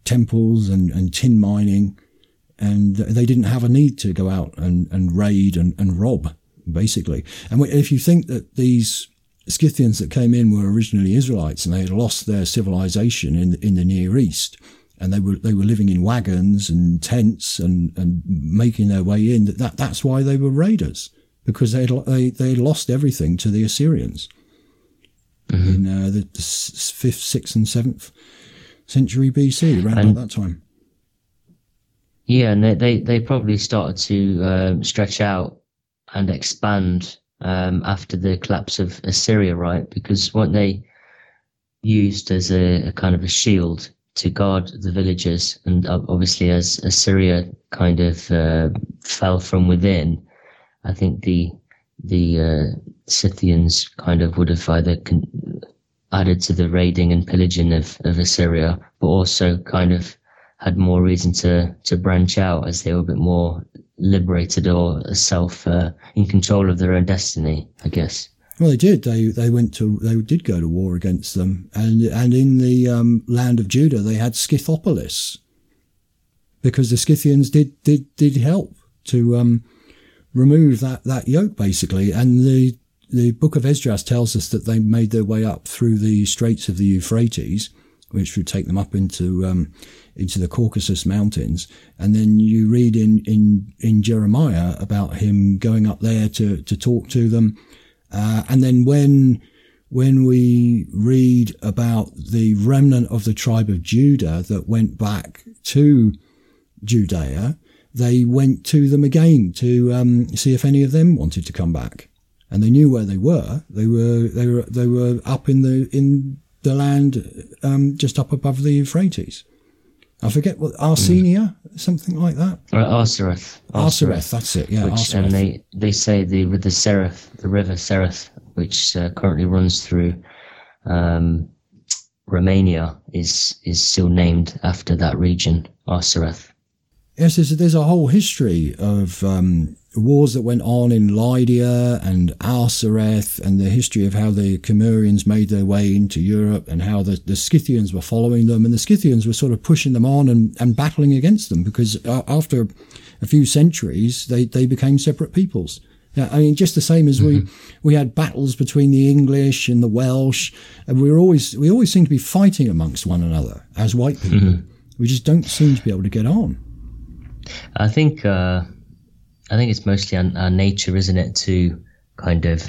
temples and, and tin mining, and they didn't have a need to go out and, and raid and, and rob, basically. And if you think that these Scythians that came in were originally Israelites and they had lost their civilization in in the Near East, and they were they were living in wagons and tents and, and making their way in, that, that that's why they were raiders, because they had, they they had lost everything to the Assyrians mm-hmm. in uh, the, the fifth, sixth, and seventh century B C, around and, about that time. Yeah, and they they, they probably started to um, stretch out and expand um, after the collapse of Assyria, right? Because what they used as a, a kind of a shield to guard the villages, and obviously as Assyria kind of uh, fell from within, I think the the uh, Scythians kind of would have either con- added to the raiding and pillaging of, of Assyria, but also kind of had more reason to, to branch out as they were a bit more liberated or self uh, in control of their own destiny, I guess. Well, they did. They they went to they did go to war against them, and and in the um, land of Judah they had Scythopolis, because the Scythians did did did help to um, remove that, that yoke, basically. And the the Book of Esdras tells us that they made their way up through the Straits of the Euphrates, which would take them up into um, into the Caucasus Mountains. And then you read in in in Jeremiah about him going up there to to talk to them. Uh, and then when when we read about the remnant of the tribe of Judah that went back to Judea, they went to them again to um, see if any of them wanted to come back. And they knew where they were. They were they were they were up in the in the land um, just up above the Euphrates. I forget what, Arsenia, mm. something like that. Or Arsareth. Arsareth, that's it. Yeah, which, Arsareth. And they they say the with the Sereth, the river Sereth, which uh, currently runs through um, Romania, is is still named after that region, Arsareth. Yes, there's, there's a whole history of um, wars that went on in Lydia and Arsareth, and the history of how the Cimmerians made their way into Europe, and how the, the Scythians were following them, and the Scythians were sort of pushing them on and, and battling against them, because uh, after a few centuries, they, they became separate peoples. Yeah, I mean, just the same as mm-hmm. we we had battles between the English and the Welsh, and we were always we always seem to be fighting amongst one another as white people. Mm-hmm. We just don't seem to be able to get on. I think uh, I think it's mostly our, our nature, isn't it, to kind of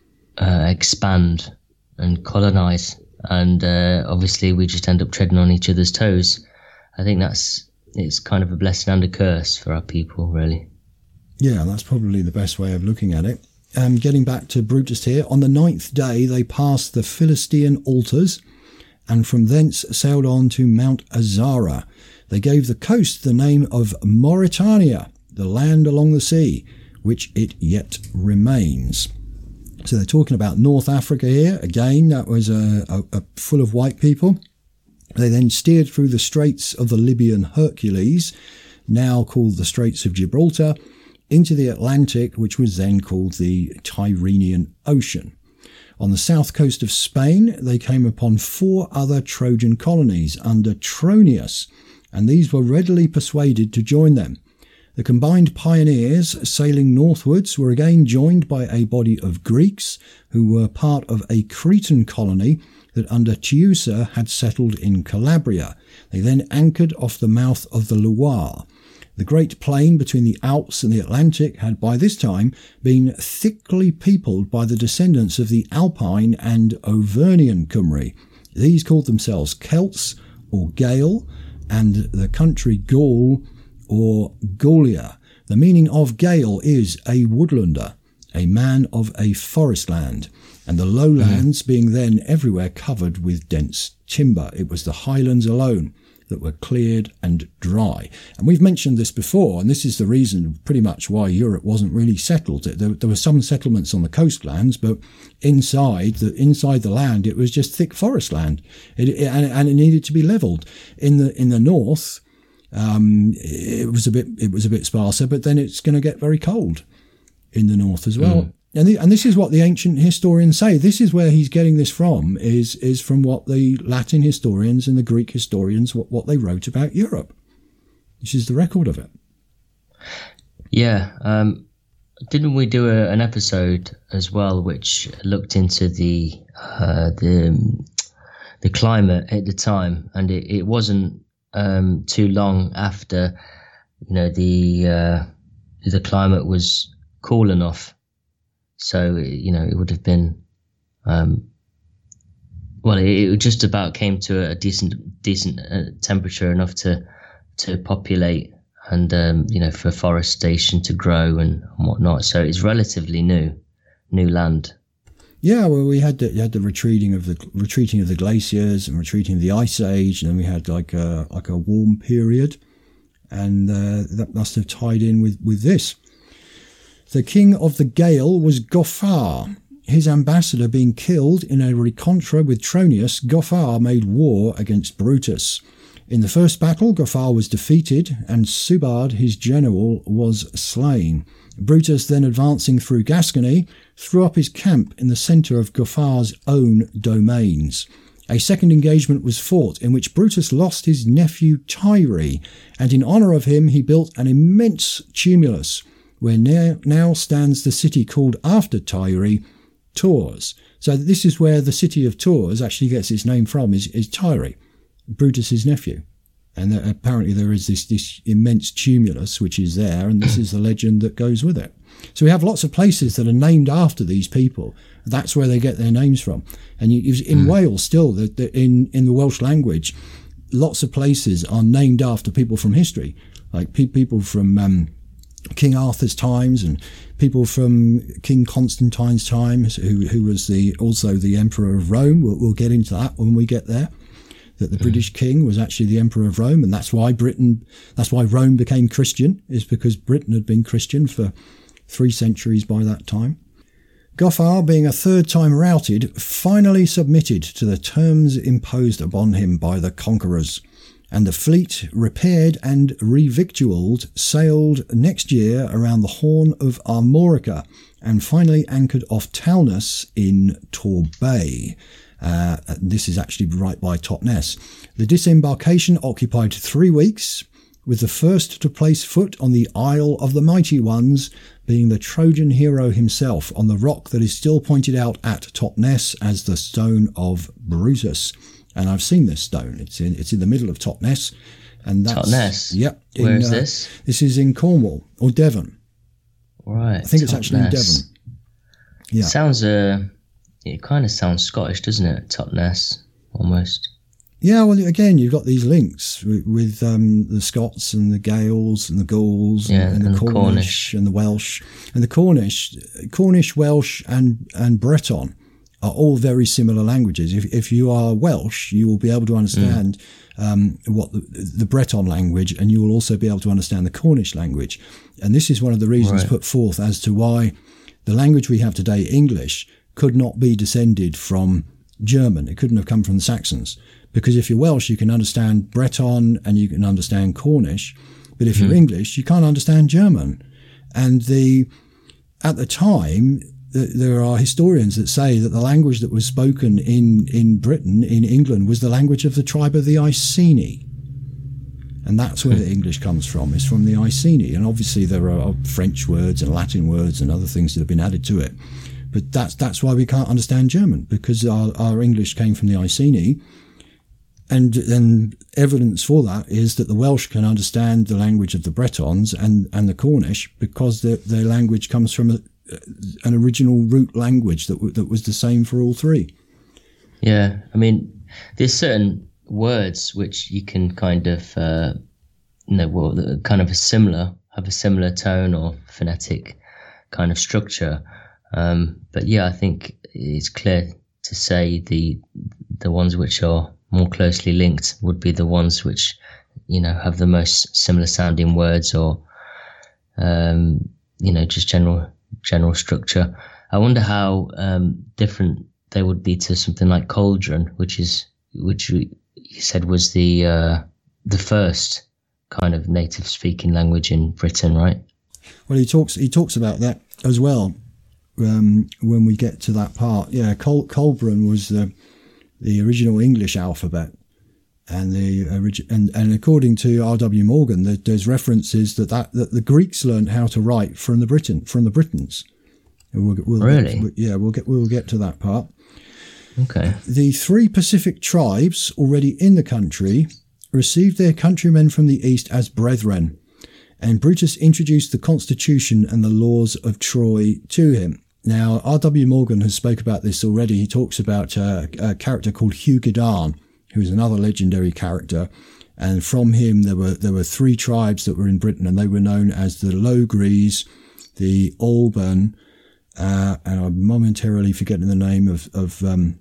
uh, expand and colonize, and uh, obviously we just end up treading on each other's toes. I think that's it's kind of a blessing and a curse for our people, really. Yeah, that's probably the best way of looking at it. Um, getting back to Brutus here, on the ninth day they passed the Philistine altars, and from thence sailed on to Mount Azara. They gave the coast the name of Mauritania, the land along the sea, which it yet remains. So they're talking about North Africa here. Again, that was a, a, a full of white people. They then steered through the straits of the Libyan Hercules, now called the Straits of Gibraltar, into the Atlantic, which was then called the Tyrrhenian Ocean. On the south coast of Spain, they came upon four other Trojan colonies under Tronius, and these were readily persuaded to join them. The combined pioneers sailing northwards were again joined by a body of Greeks who were part of a Cretan colony that under Teucer had settled in Calabria. They then anchored off the mouth of the Loire. The great plain between the Alps and the Atlantic had by this time been thickly peopled by the descendants of the Alpine and Auvergnian Cymry. These called themselves Celts or Gael, and the country Gaul or Gaulia. The meaning of Gael is a woodlander, a man of a forest land, and the lowlands mm. being then everywhere covered with dense timber. It was the highlands alone that were cleared and dry. And we've mentioned this before, and this is the reason pretty much why Europe wasn't really settled. There, there were some settlements on the coastlands, but inside the inside the land, it was just thick forest land, it, it, and, and it needed to be levelled. In the in the north, um, it was a bit it was a bit sparser, but then it's going to get very cold in the north as well. Mm. And, the, and this is what the ancient historians say. This is where he's getting this from, is is from what the Latin historians and the Greek historians, what, what they wrote about Europe. This is the record of it. Yeah. Um, didn't we do a, an episode as well which looked into the uh, the the climate at the time? And it, it wasn't um, too long after, you know, the uh, the climate was cool enough. So, you know, it would have been, um, well, it, it just about came to a decent decent uh, temperature enough to to populate and, um, you know, for forestation to grow and, and whatnot. So it's relatively new, new land. Yeah, well, we had the, you had the retreating of the retreating of the glaciers and retreating of the ice age, and then we had like a like a warm period, and uh, that must have tied in with with this. The king of the Gael was Goffar. His ambassador being killed in a rencontre with Tronius, Goffar made war against Brutus. In the first battle, Goffar was defeated, and Subard, his general, was slain. Brutus, then advancing through Gascony, threw up his camp in the centre of Goffar's own domains. A second engagement was fought, in which Brutus lost his nephew Tyre, and in honour of him he built an immense tumulus, where now, now stands the city called after Tyre, Tours. So this is where the city of Tours actually gets its name from, is, is Tyre, Brutus's nephew. And there, apparently there is this, this immense tumulus which is there, and this is the legend that goes with it. So we have lots of places that are named after these people. That's where they get their names from. And you, in mm. Wales still, the, the, in, in the Welsh language, lots of places are named after people from history, like pe- people from... Um, King Arthur's times and people from King Constantine's times, who who was the also the Emperor of Rome. We'll, we'll get into that when we get there. That the mm. British king was actually the Emperor of Rome, and that's why Britain, that's why Rome became Christian, is because Britain had been Christian for three centuries by that time. Goffar, being a third time routed, finally submitted to the terms imposed upon him by the conquerors. And the fleet, repaired and revictualled, sailed next year around the Horn of Armorica and finally anchored off Taunus in Torbay. Uh, this is actually right by Totnes. The disembarkation occupied three weeks, with the first to place foot on the Isle of the Mighty Ones being the Trojan hero himself on the rock that is still pointed out at Totnes as the Stone of Brutus. And I've seen this stone. It's in it's in the middle of Totnes, and that's Totnes. Yep. In, Where is uh, this? This is in Cornwall or Devon. Right. I think Totnes. it's actually in Devon. Yeah. Sounds uh, it kind of sounds Scottish, doesn't it? Totnes, almost. Yeah. Well, again, you've got these links with, with um, the Scots and the Gaels and the Gauls yeah, and, and, and the, the Cornish, Cornish and the Welsh and the Cornish, Cornish, Welsh, and and Breton are all very similar languages. If if you are Welsh, you will be able to understand mm. um, what the, the Breton language, and you will also be able to understand the Cornish language. And this is one of the reasons right. put forth as to why the language we have today, English, could not be descended from German. It couldn't have come from the Saxons. Because if you're Welsh, you can understand Breton and you can understand Cornish. But if mm. you're English, you can't understand German. And the at the time... there are historians that say that the language that was spoken in, in Britain, in England, was the language of the tribe of the Iceni. And that's where the English comes from, is from the Iceni. And obviously there are French words and Latin words and other things that have been added to it. But that's that's why we can't understand German, because our, our English came from the Iceni. And then evidence for that is that the Welsh can understand the language of the Bretons and, and the Cornish, because their, their language comes from a, an original root language that w- that was the same for all three. Yeah, I mean, there's certain words which you can kind of, uh, you know, well, kind of a similar, have a similar tone or phonetic kind of structure. Um, but yeah, I think it's clear to say the the ones which are more closely linked would be the ones which, you know, have the most similar sounding words or, um, you know, just general. general structure. I wonder how um, different they would be to something like Cauldron, which is which you said was the uh, the first kind of native speaking language in Britain, right? Well, he talks he talks about that as well. um, when we get to that part. Yeah, Col- Colburn was the the original English alphabet, and the origi- and and according to R W Morgan, there, there's references that, that that the Greeks learned how to write from the Britain from the Britons. We'll, we'll really? Get, yeah, we'll get we'll get to that part. Okay. The three Pacific tribes already in the country received their countrymen from the east as brethren, and Brutus introduced the constitution and the laws of Troy to him. Now, R W Morgan has spoke about this already. He talks about uh, a character called Hugh Gadarn, who is another legendary character, and from him there were there were three tribes that were in Britain, and they were known as the Logres, the Alban, uh, and I'm momentarily forgetting the name of of um,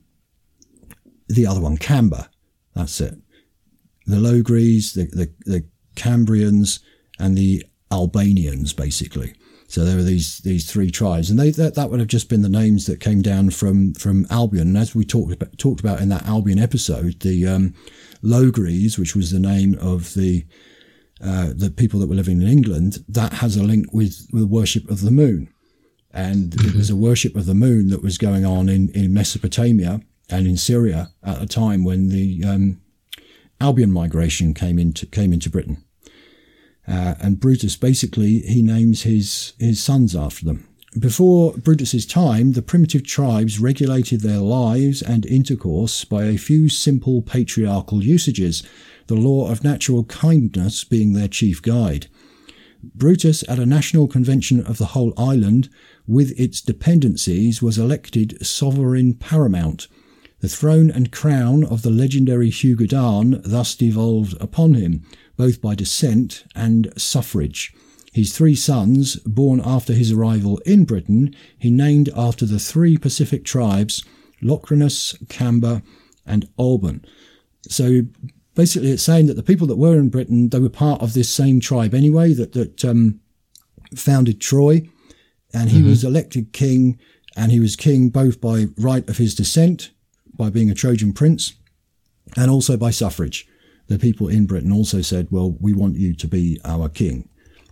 the other one, Camber. That's it. The Logres, the, the the Cambrians, and the Albanians, basically. So there were these these three tribes, and they that, that would have just been the names that came down from from Albion. And as we talked about, talked about in that Albion episode, the um, Logres, which was the name of the uh, the people that were living in England, that has a link with the worship of the moon, and mm-hmm. it was a worship of the moon that was going on in, in Mesopotamia and in Syria at a time when the um, Albion migration came into came into Britain. Uh, and Brutus, basically, he names his, his sons after them. Before Brutus's time, the primitive tribes regulated their lives and intercourse by a few simple patriarchal usages, the law of natural kindness being their chief guide. Brutus, at a national convention of the whole island, with its dependencies, was elected sovereign paramount. The throne and crown of the legendary Hugh Gadarn thus devolved upon him, both by descent and suffrage. His three sons, born after his arrival in Britain, he named after the three Pacific tribes, Locrinus, Camber, and Alban. So basically it's saying that the people that were in Britain, they were part of this same tribe anyway, that, that um, founded Troy, and he mm-hmm. was elected king, and he was king both by right of his descent, by being a Trojan prince, and also by suffrage. The people in Britain also said, well, we want you to be our king.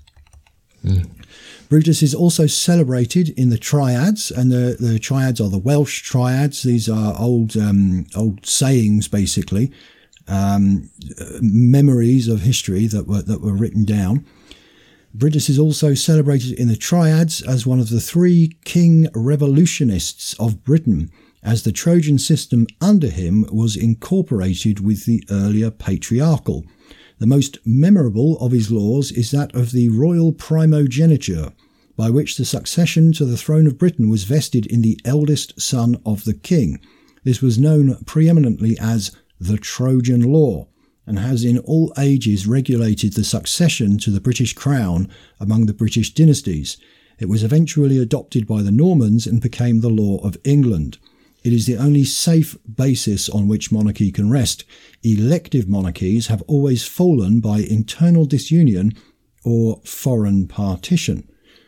Mm. Brutus is also celebrated in the triads, and the, the triads are the Welsh triads. These are old um, old sayings, basically, um, memories of history that were that were written down. Brutus is also celebrated in the triads as one of the three king revolutionists of Britain, as the Trojan system under him was incorporated with the earlier patriarchal. The most memorable of his laws is that of the royal primogeniture, by which the succession to the throne of Britain was vested in the eldest son of the king. This was known preeminently as the Trojan law, and has in all ages regulated the succession to the British crown among the British dynasties. It was eventually adopted by the Normans and became the law of England. It is the only safe basis on which monarchy can rest. Elective monarchies have always fallen by internal disunion or foreign partition.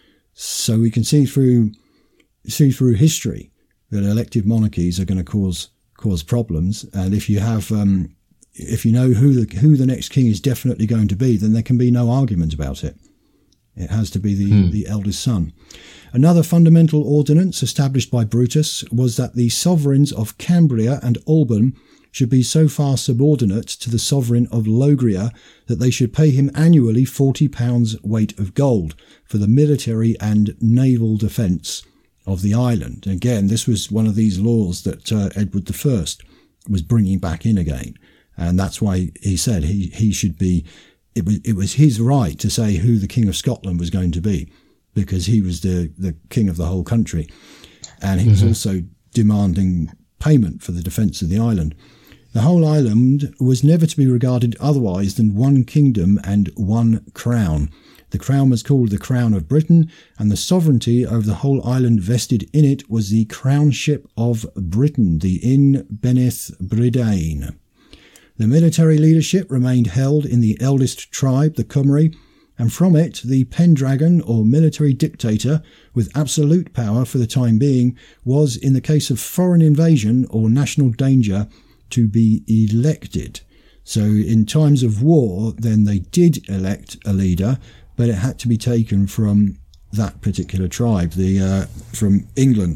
So we can see through see through history that elective monarchies are going to cause cause problems. And if you have um, if you know who the who the next king is definitely going to be, then there can be no argument about it. It has to be the, hmm. the eldest son. Another fundamental ordinance established by Brutus was that the sovereigns of Cambria and Alban should be so far subordinate to the sovereign of Logria that they should pay him annually forty pounds weight of gold for the military and naval defence of the island. Again, this was one of these laws that uh, Edward the First was bringing back in again. And that's why he said he, he should be... It was it was his right to say who the King of Scotland was going to be, because he was the, the king of the whole country. And he mm-hmm. was also demanding payment for the defence of the island. The whole island was never to be regarded otherwise than one kingdom and one crown. The crown was called the Crown of Britain, and the sovereignty over the whole island vested in it was the Crownship of Britain, the In Benith Brydain. The military leadership remained held in the eldest tribe, the Cymry, and from it the Pendragon, or military dictator, with absolute power for the time being, was, in the case of foreign invasion or national danger, to be elected. So in times of war, then they did elect a leader, but it had to be taken from that particular tribe, the uh, from England.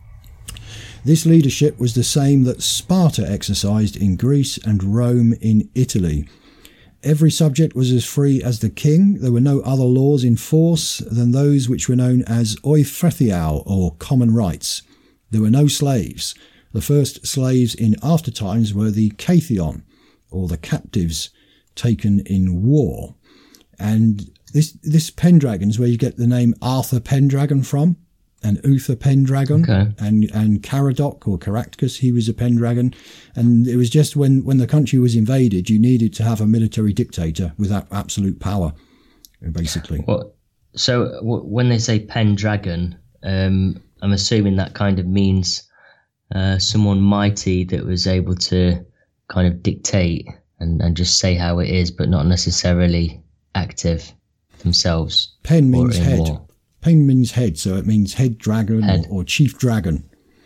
This leadership was the same that Sparta exercised in Greece and Rome in Italy. Every subject was as free as the king. There were no other laws in force than those which were known as oiphrethiou, or common rights. There were no slaves. The first slaves in after times were the Kathion, or the captives taken in war. And this this Pendragon is where you get the name Arthur Pendragon from, and Uther Pendragon, okay. and and Caradoc or Caractacus, he was a Pendragon. And it was just when, when the country was invaded, you needed to have a military dictator with that absolute power, basically. Well, so w- when they say Pendragon, um, I'm assuming that kind of means uh, someone mighty that was able to kind of dictate and, and just say how it is, but not necessarily active themselves. Pen means head. War. Pen means head, so it means head dragon head. Or, or chief dragon.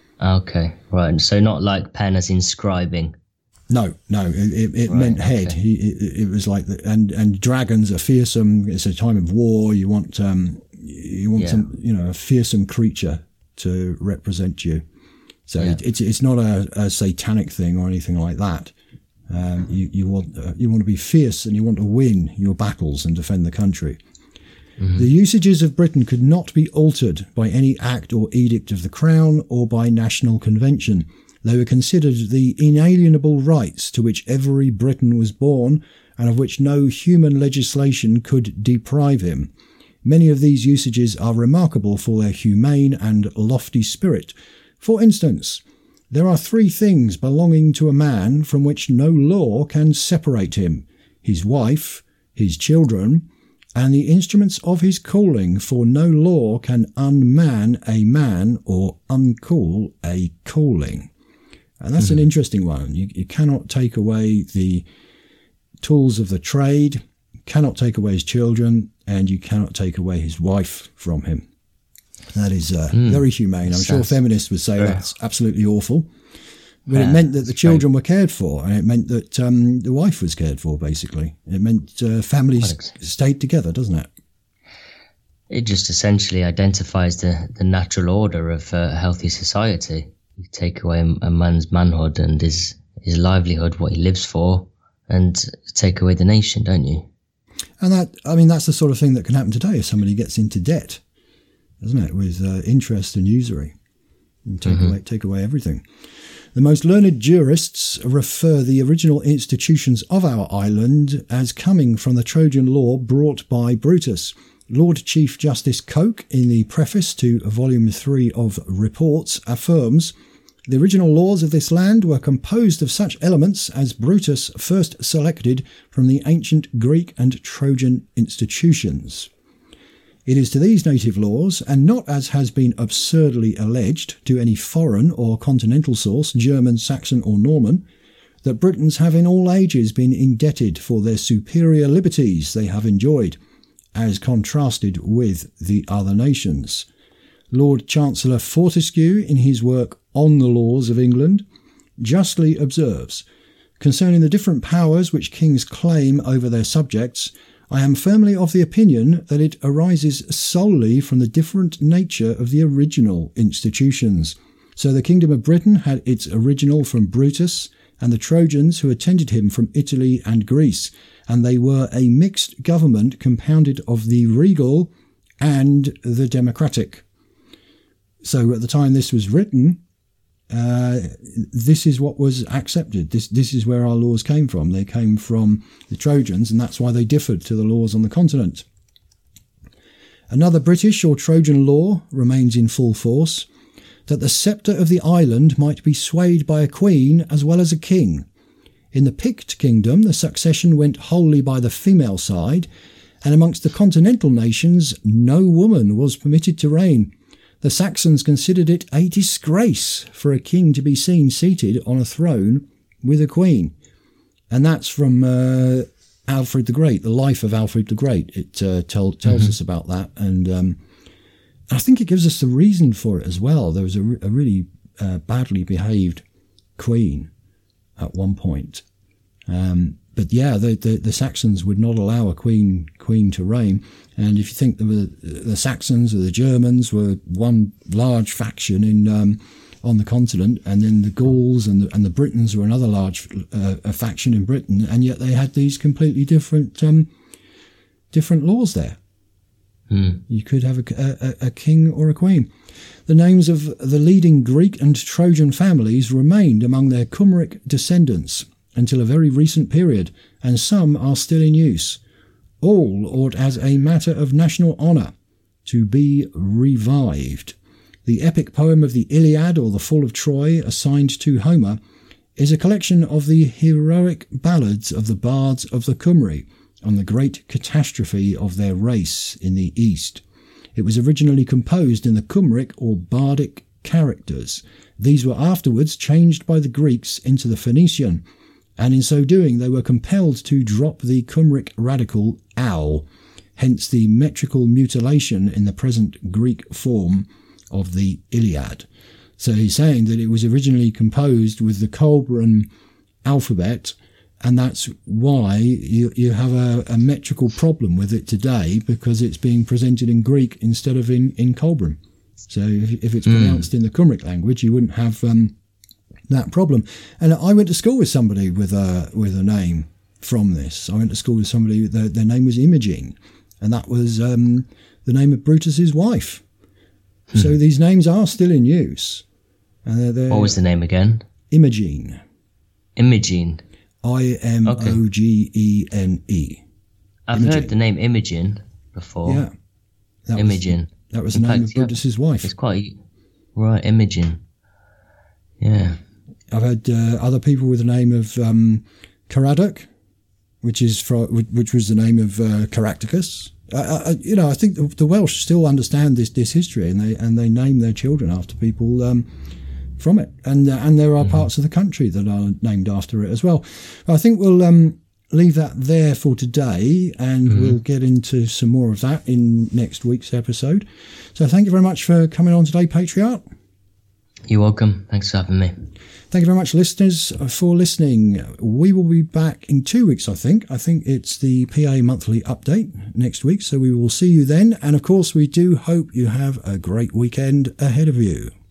Okay, right. And so not like pen as in scribing. No, no, it, it, it right, meant head. okay. He, it, it was like, the, and and dragons are fearsome. It's a time of war. You want um, you want yeah. some, you know, a fearsome creature to represent you. So yeah. it, it's it's not a, a satanic thing or anything like that. Um, you you want uh, you want to be fierce, and you want to win your battles and defend the country. Mm-hmm. The usages of Britain could not be altered by any act or edict of the Crown or by national convention. They were considered the inalienable rights to which every Briton was born, and of which no human legislation could deprive him. Many of these usages are remarkable for their humane and lofty spirit. For instance, there are three things belonging to a man from which no law can separate him: his wife, his children, and the instruments of his calling, for no law can unman a man or uncool a calling. And that's mm-hmm. an interesting one. You, you cannot take away the tools of the trade, you cannot take away his children, and you cannot take away his wife from him. That is uh, mm. very humane. I'm sure feminists would say that's absolutely awful. But yeah, it meant that the children were cared for, and it meant that um, the wife was cared for, basically. It meant uh, families stayed together, doesn't it? It just essentially identifies the, the natural order of a healthy society. You take away a man's manhood and his, his livelihood, what he lives for, and take away the nation, don't you? And that, I mean, that's the sort of thing that can happen today if somebody gets into debt, doesn't it, with uh, interest and usury. And take mm-hmm. away, take away everything. The most learned jurists refer the original institutions of our island as coming from the Trojan law brought by Brutus. Lord Chief Justice Coke, in the preface to Volume three of Reports, affirms, "The original laws of this land were composed of such elements as Brutus first selected from the ancient Greek and Trojan institutions." It is to these native laws, and not, as has been absurdly alleged, to any foreign or continental source, German, Saxon or Norman, that Britons have in all ages been indebted for their superior liberties they have enjoyed, as contrasted with the other nations. Lord Chancellor Fortescue, in his work On the Laws of England, justly observes, "Concerning the different powers which kings claim over their subjects, I am firmly of the opinion that it arises solely from the different nature of the original institutions. So the kingdom of Britain had its original from Brutus, and the Trojans who attended him from Italy and Greece, and they were a mixed government compounded of the regal and the democratic." So at the time this was written, Uh, this is what was accepted. This this is where our laws came from. They came from the Trojans, and that's why they differed to the laws on the continent. Another British or Trojan law remains in full force, that the sceptre of the island might be swayed by a queen as well as a king. In the Pict kingdom, the succession went wholly by the female side, and amongst the continental nations no woman was permitted to reign. The Saxons considered it a disgrace for a king to be seen seated on a throne with a queen. And that's from uh, Alfred the Great, the life of Alfred the Great. It uh, tell, tells mm-hmm. us about that. And um, I think it gives us the reason for it as well. There was a, a really uh, badly behaved queen at one point. Um, but yeah, the, the the Saxons would not allow a queen queen to reign. And if you think the the Saxons or the Germans were one large faction in um, on the continent, and then the Gauls and the, and the Britons were another large uh, a faction in Britain, and yet they had these completely different um, different laws there. Mm. You could have a, a, a king or a queen. The names of the leading Greek and Trojan families remained among their Cymric descendants until a very recent period, and some are still in use. All ought as a matter of national honour to be revived. The epic poem of the Iliad, or the Fall of Troy, assigned to Homer, is a collection of the heroic ballads of the bards of the Cymry on the great catastrophe of their race in the East. It was originally composed in the Cymric or bardic characters. These were afterwards changed by the Greeks into the Phoenician, and in so doing they were compelled to drop the Cymric radical ow, hence the metrical mutilation in the present Greek form of the Iliad. So he's saying that it was originally composed with the Colburn alphabet, and that's why you, you have a, a metrical problem with it today, because it's being presented in Greek instead of in, in Colburn. So if, if it's pronounced mm. in the Cymric language, you wouldn't have um, that problem. And I went to school with somebody with a with a name from this. I went to school with somebody, their, their name was Imogen, and that was um, the name of Brutus's wife. Hmm. So these names are still in use. And they're, they're, what was the name again? Imogen. Imogen. I M O G E N E. I've Imogen. heard the name Imogen before. Yeah. That Imogen. Was, that was in the fact, name of Brutus's yeah, wife. It's quite... Right, Imogen. Yeah. I've had uh, other people with the name of um, Caradoc, which is for, which was the name of uh, Caractacus. Uh, I, you know, I think the, the Welsh still understand this this history, and they and they name their children after people um, from it, and uh, and there are mm-hmm. parts of the country that are named after it as well. I think we'll um, leave that there for today, and mm-hmm. we'll get into some more of that in next week's episode. So thank you very much for coming on today, Patriarch. You're welcome. Thanks for having me. Thank you very much, listeners, for listening. We will be back in two weeks, I think. I think it's the P A Monthly Update next week, so we will see you then. And, of course, we do hope you have a great weekend ahead of you.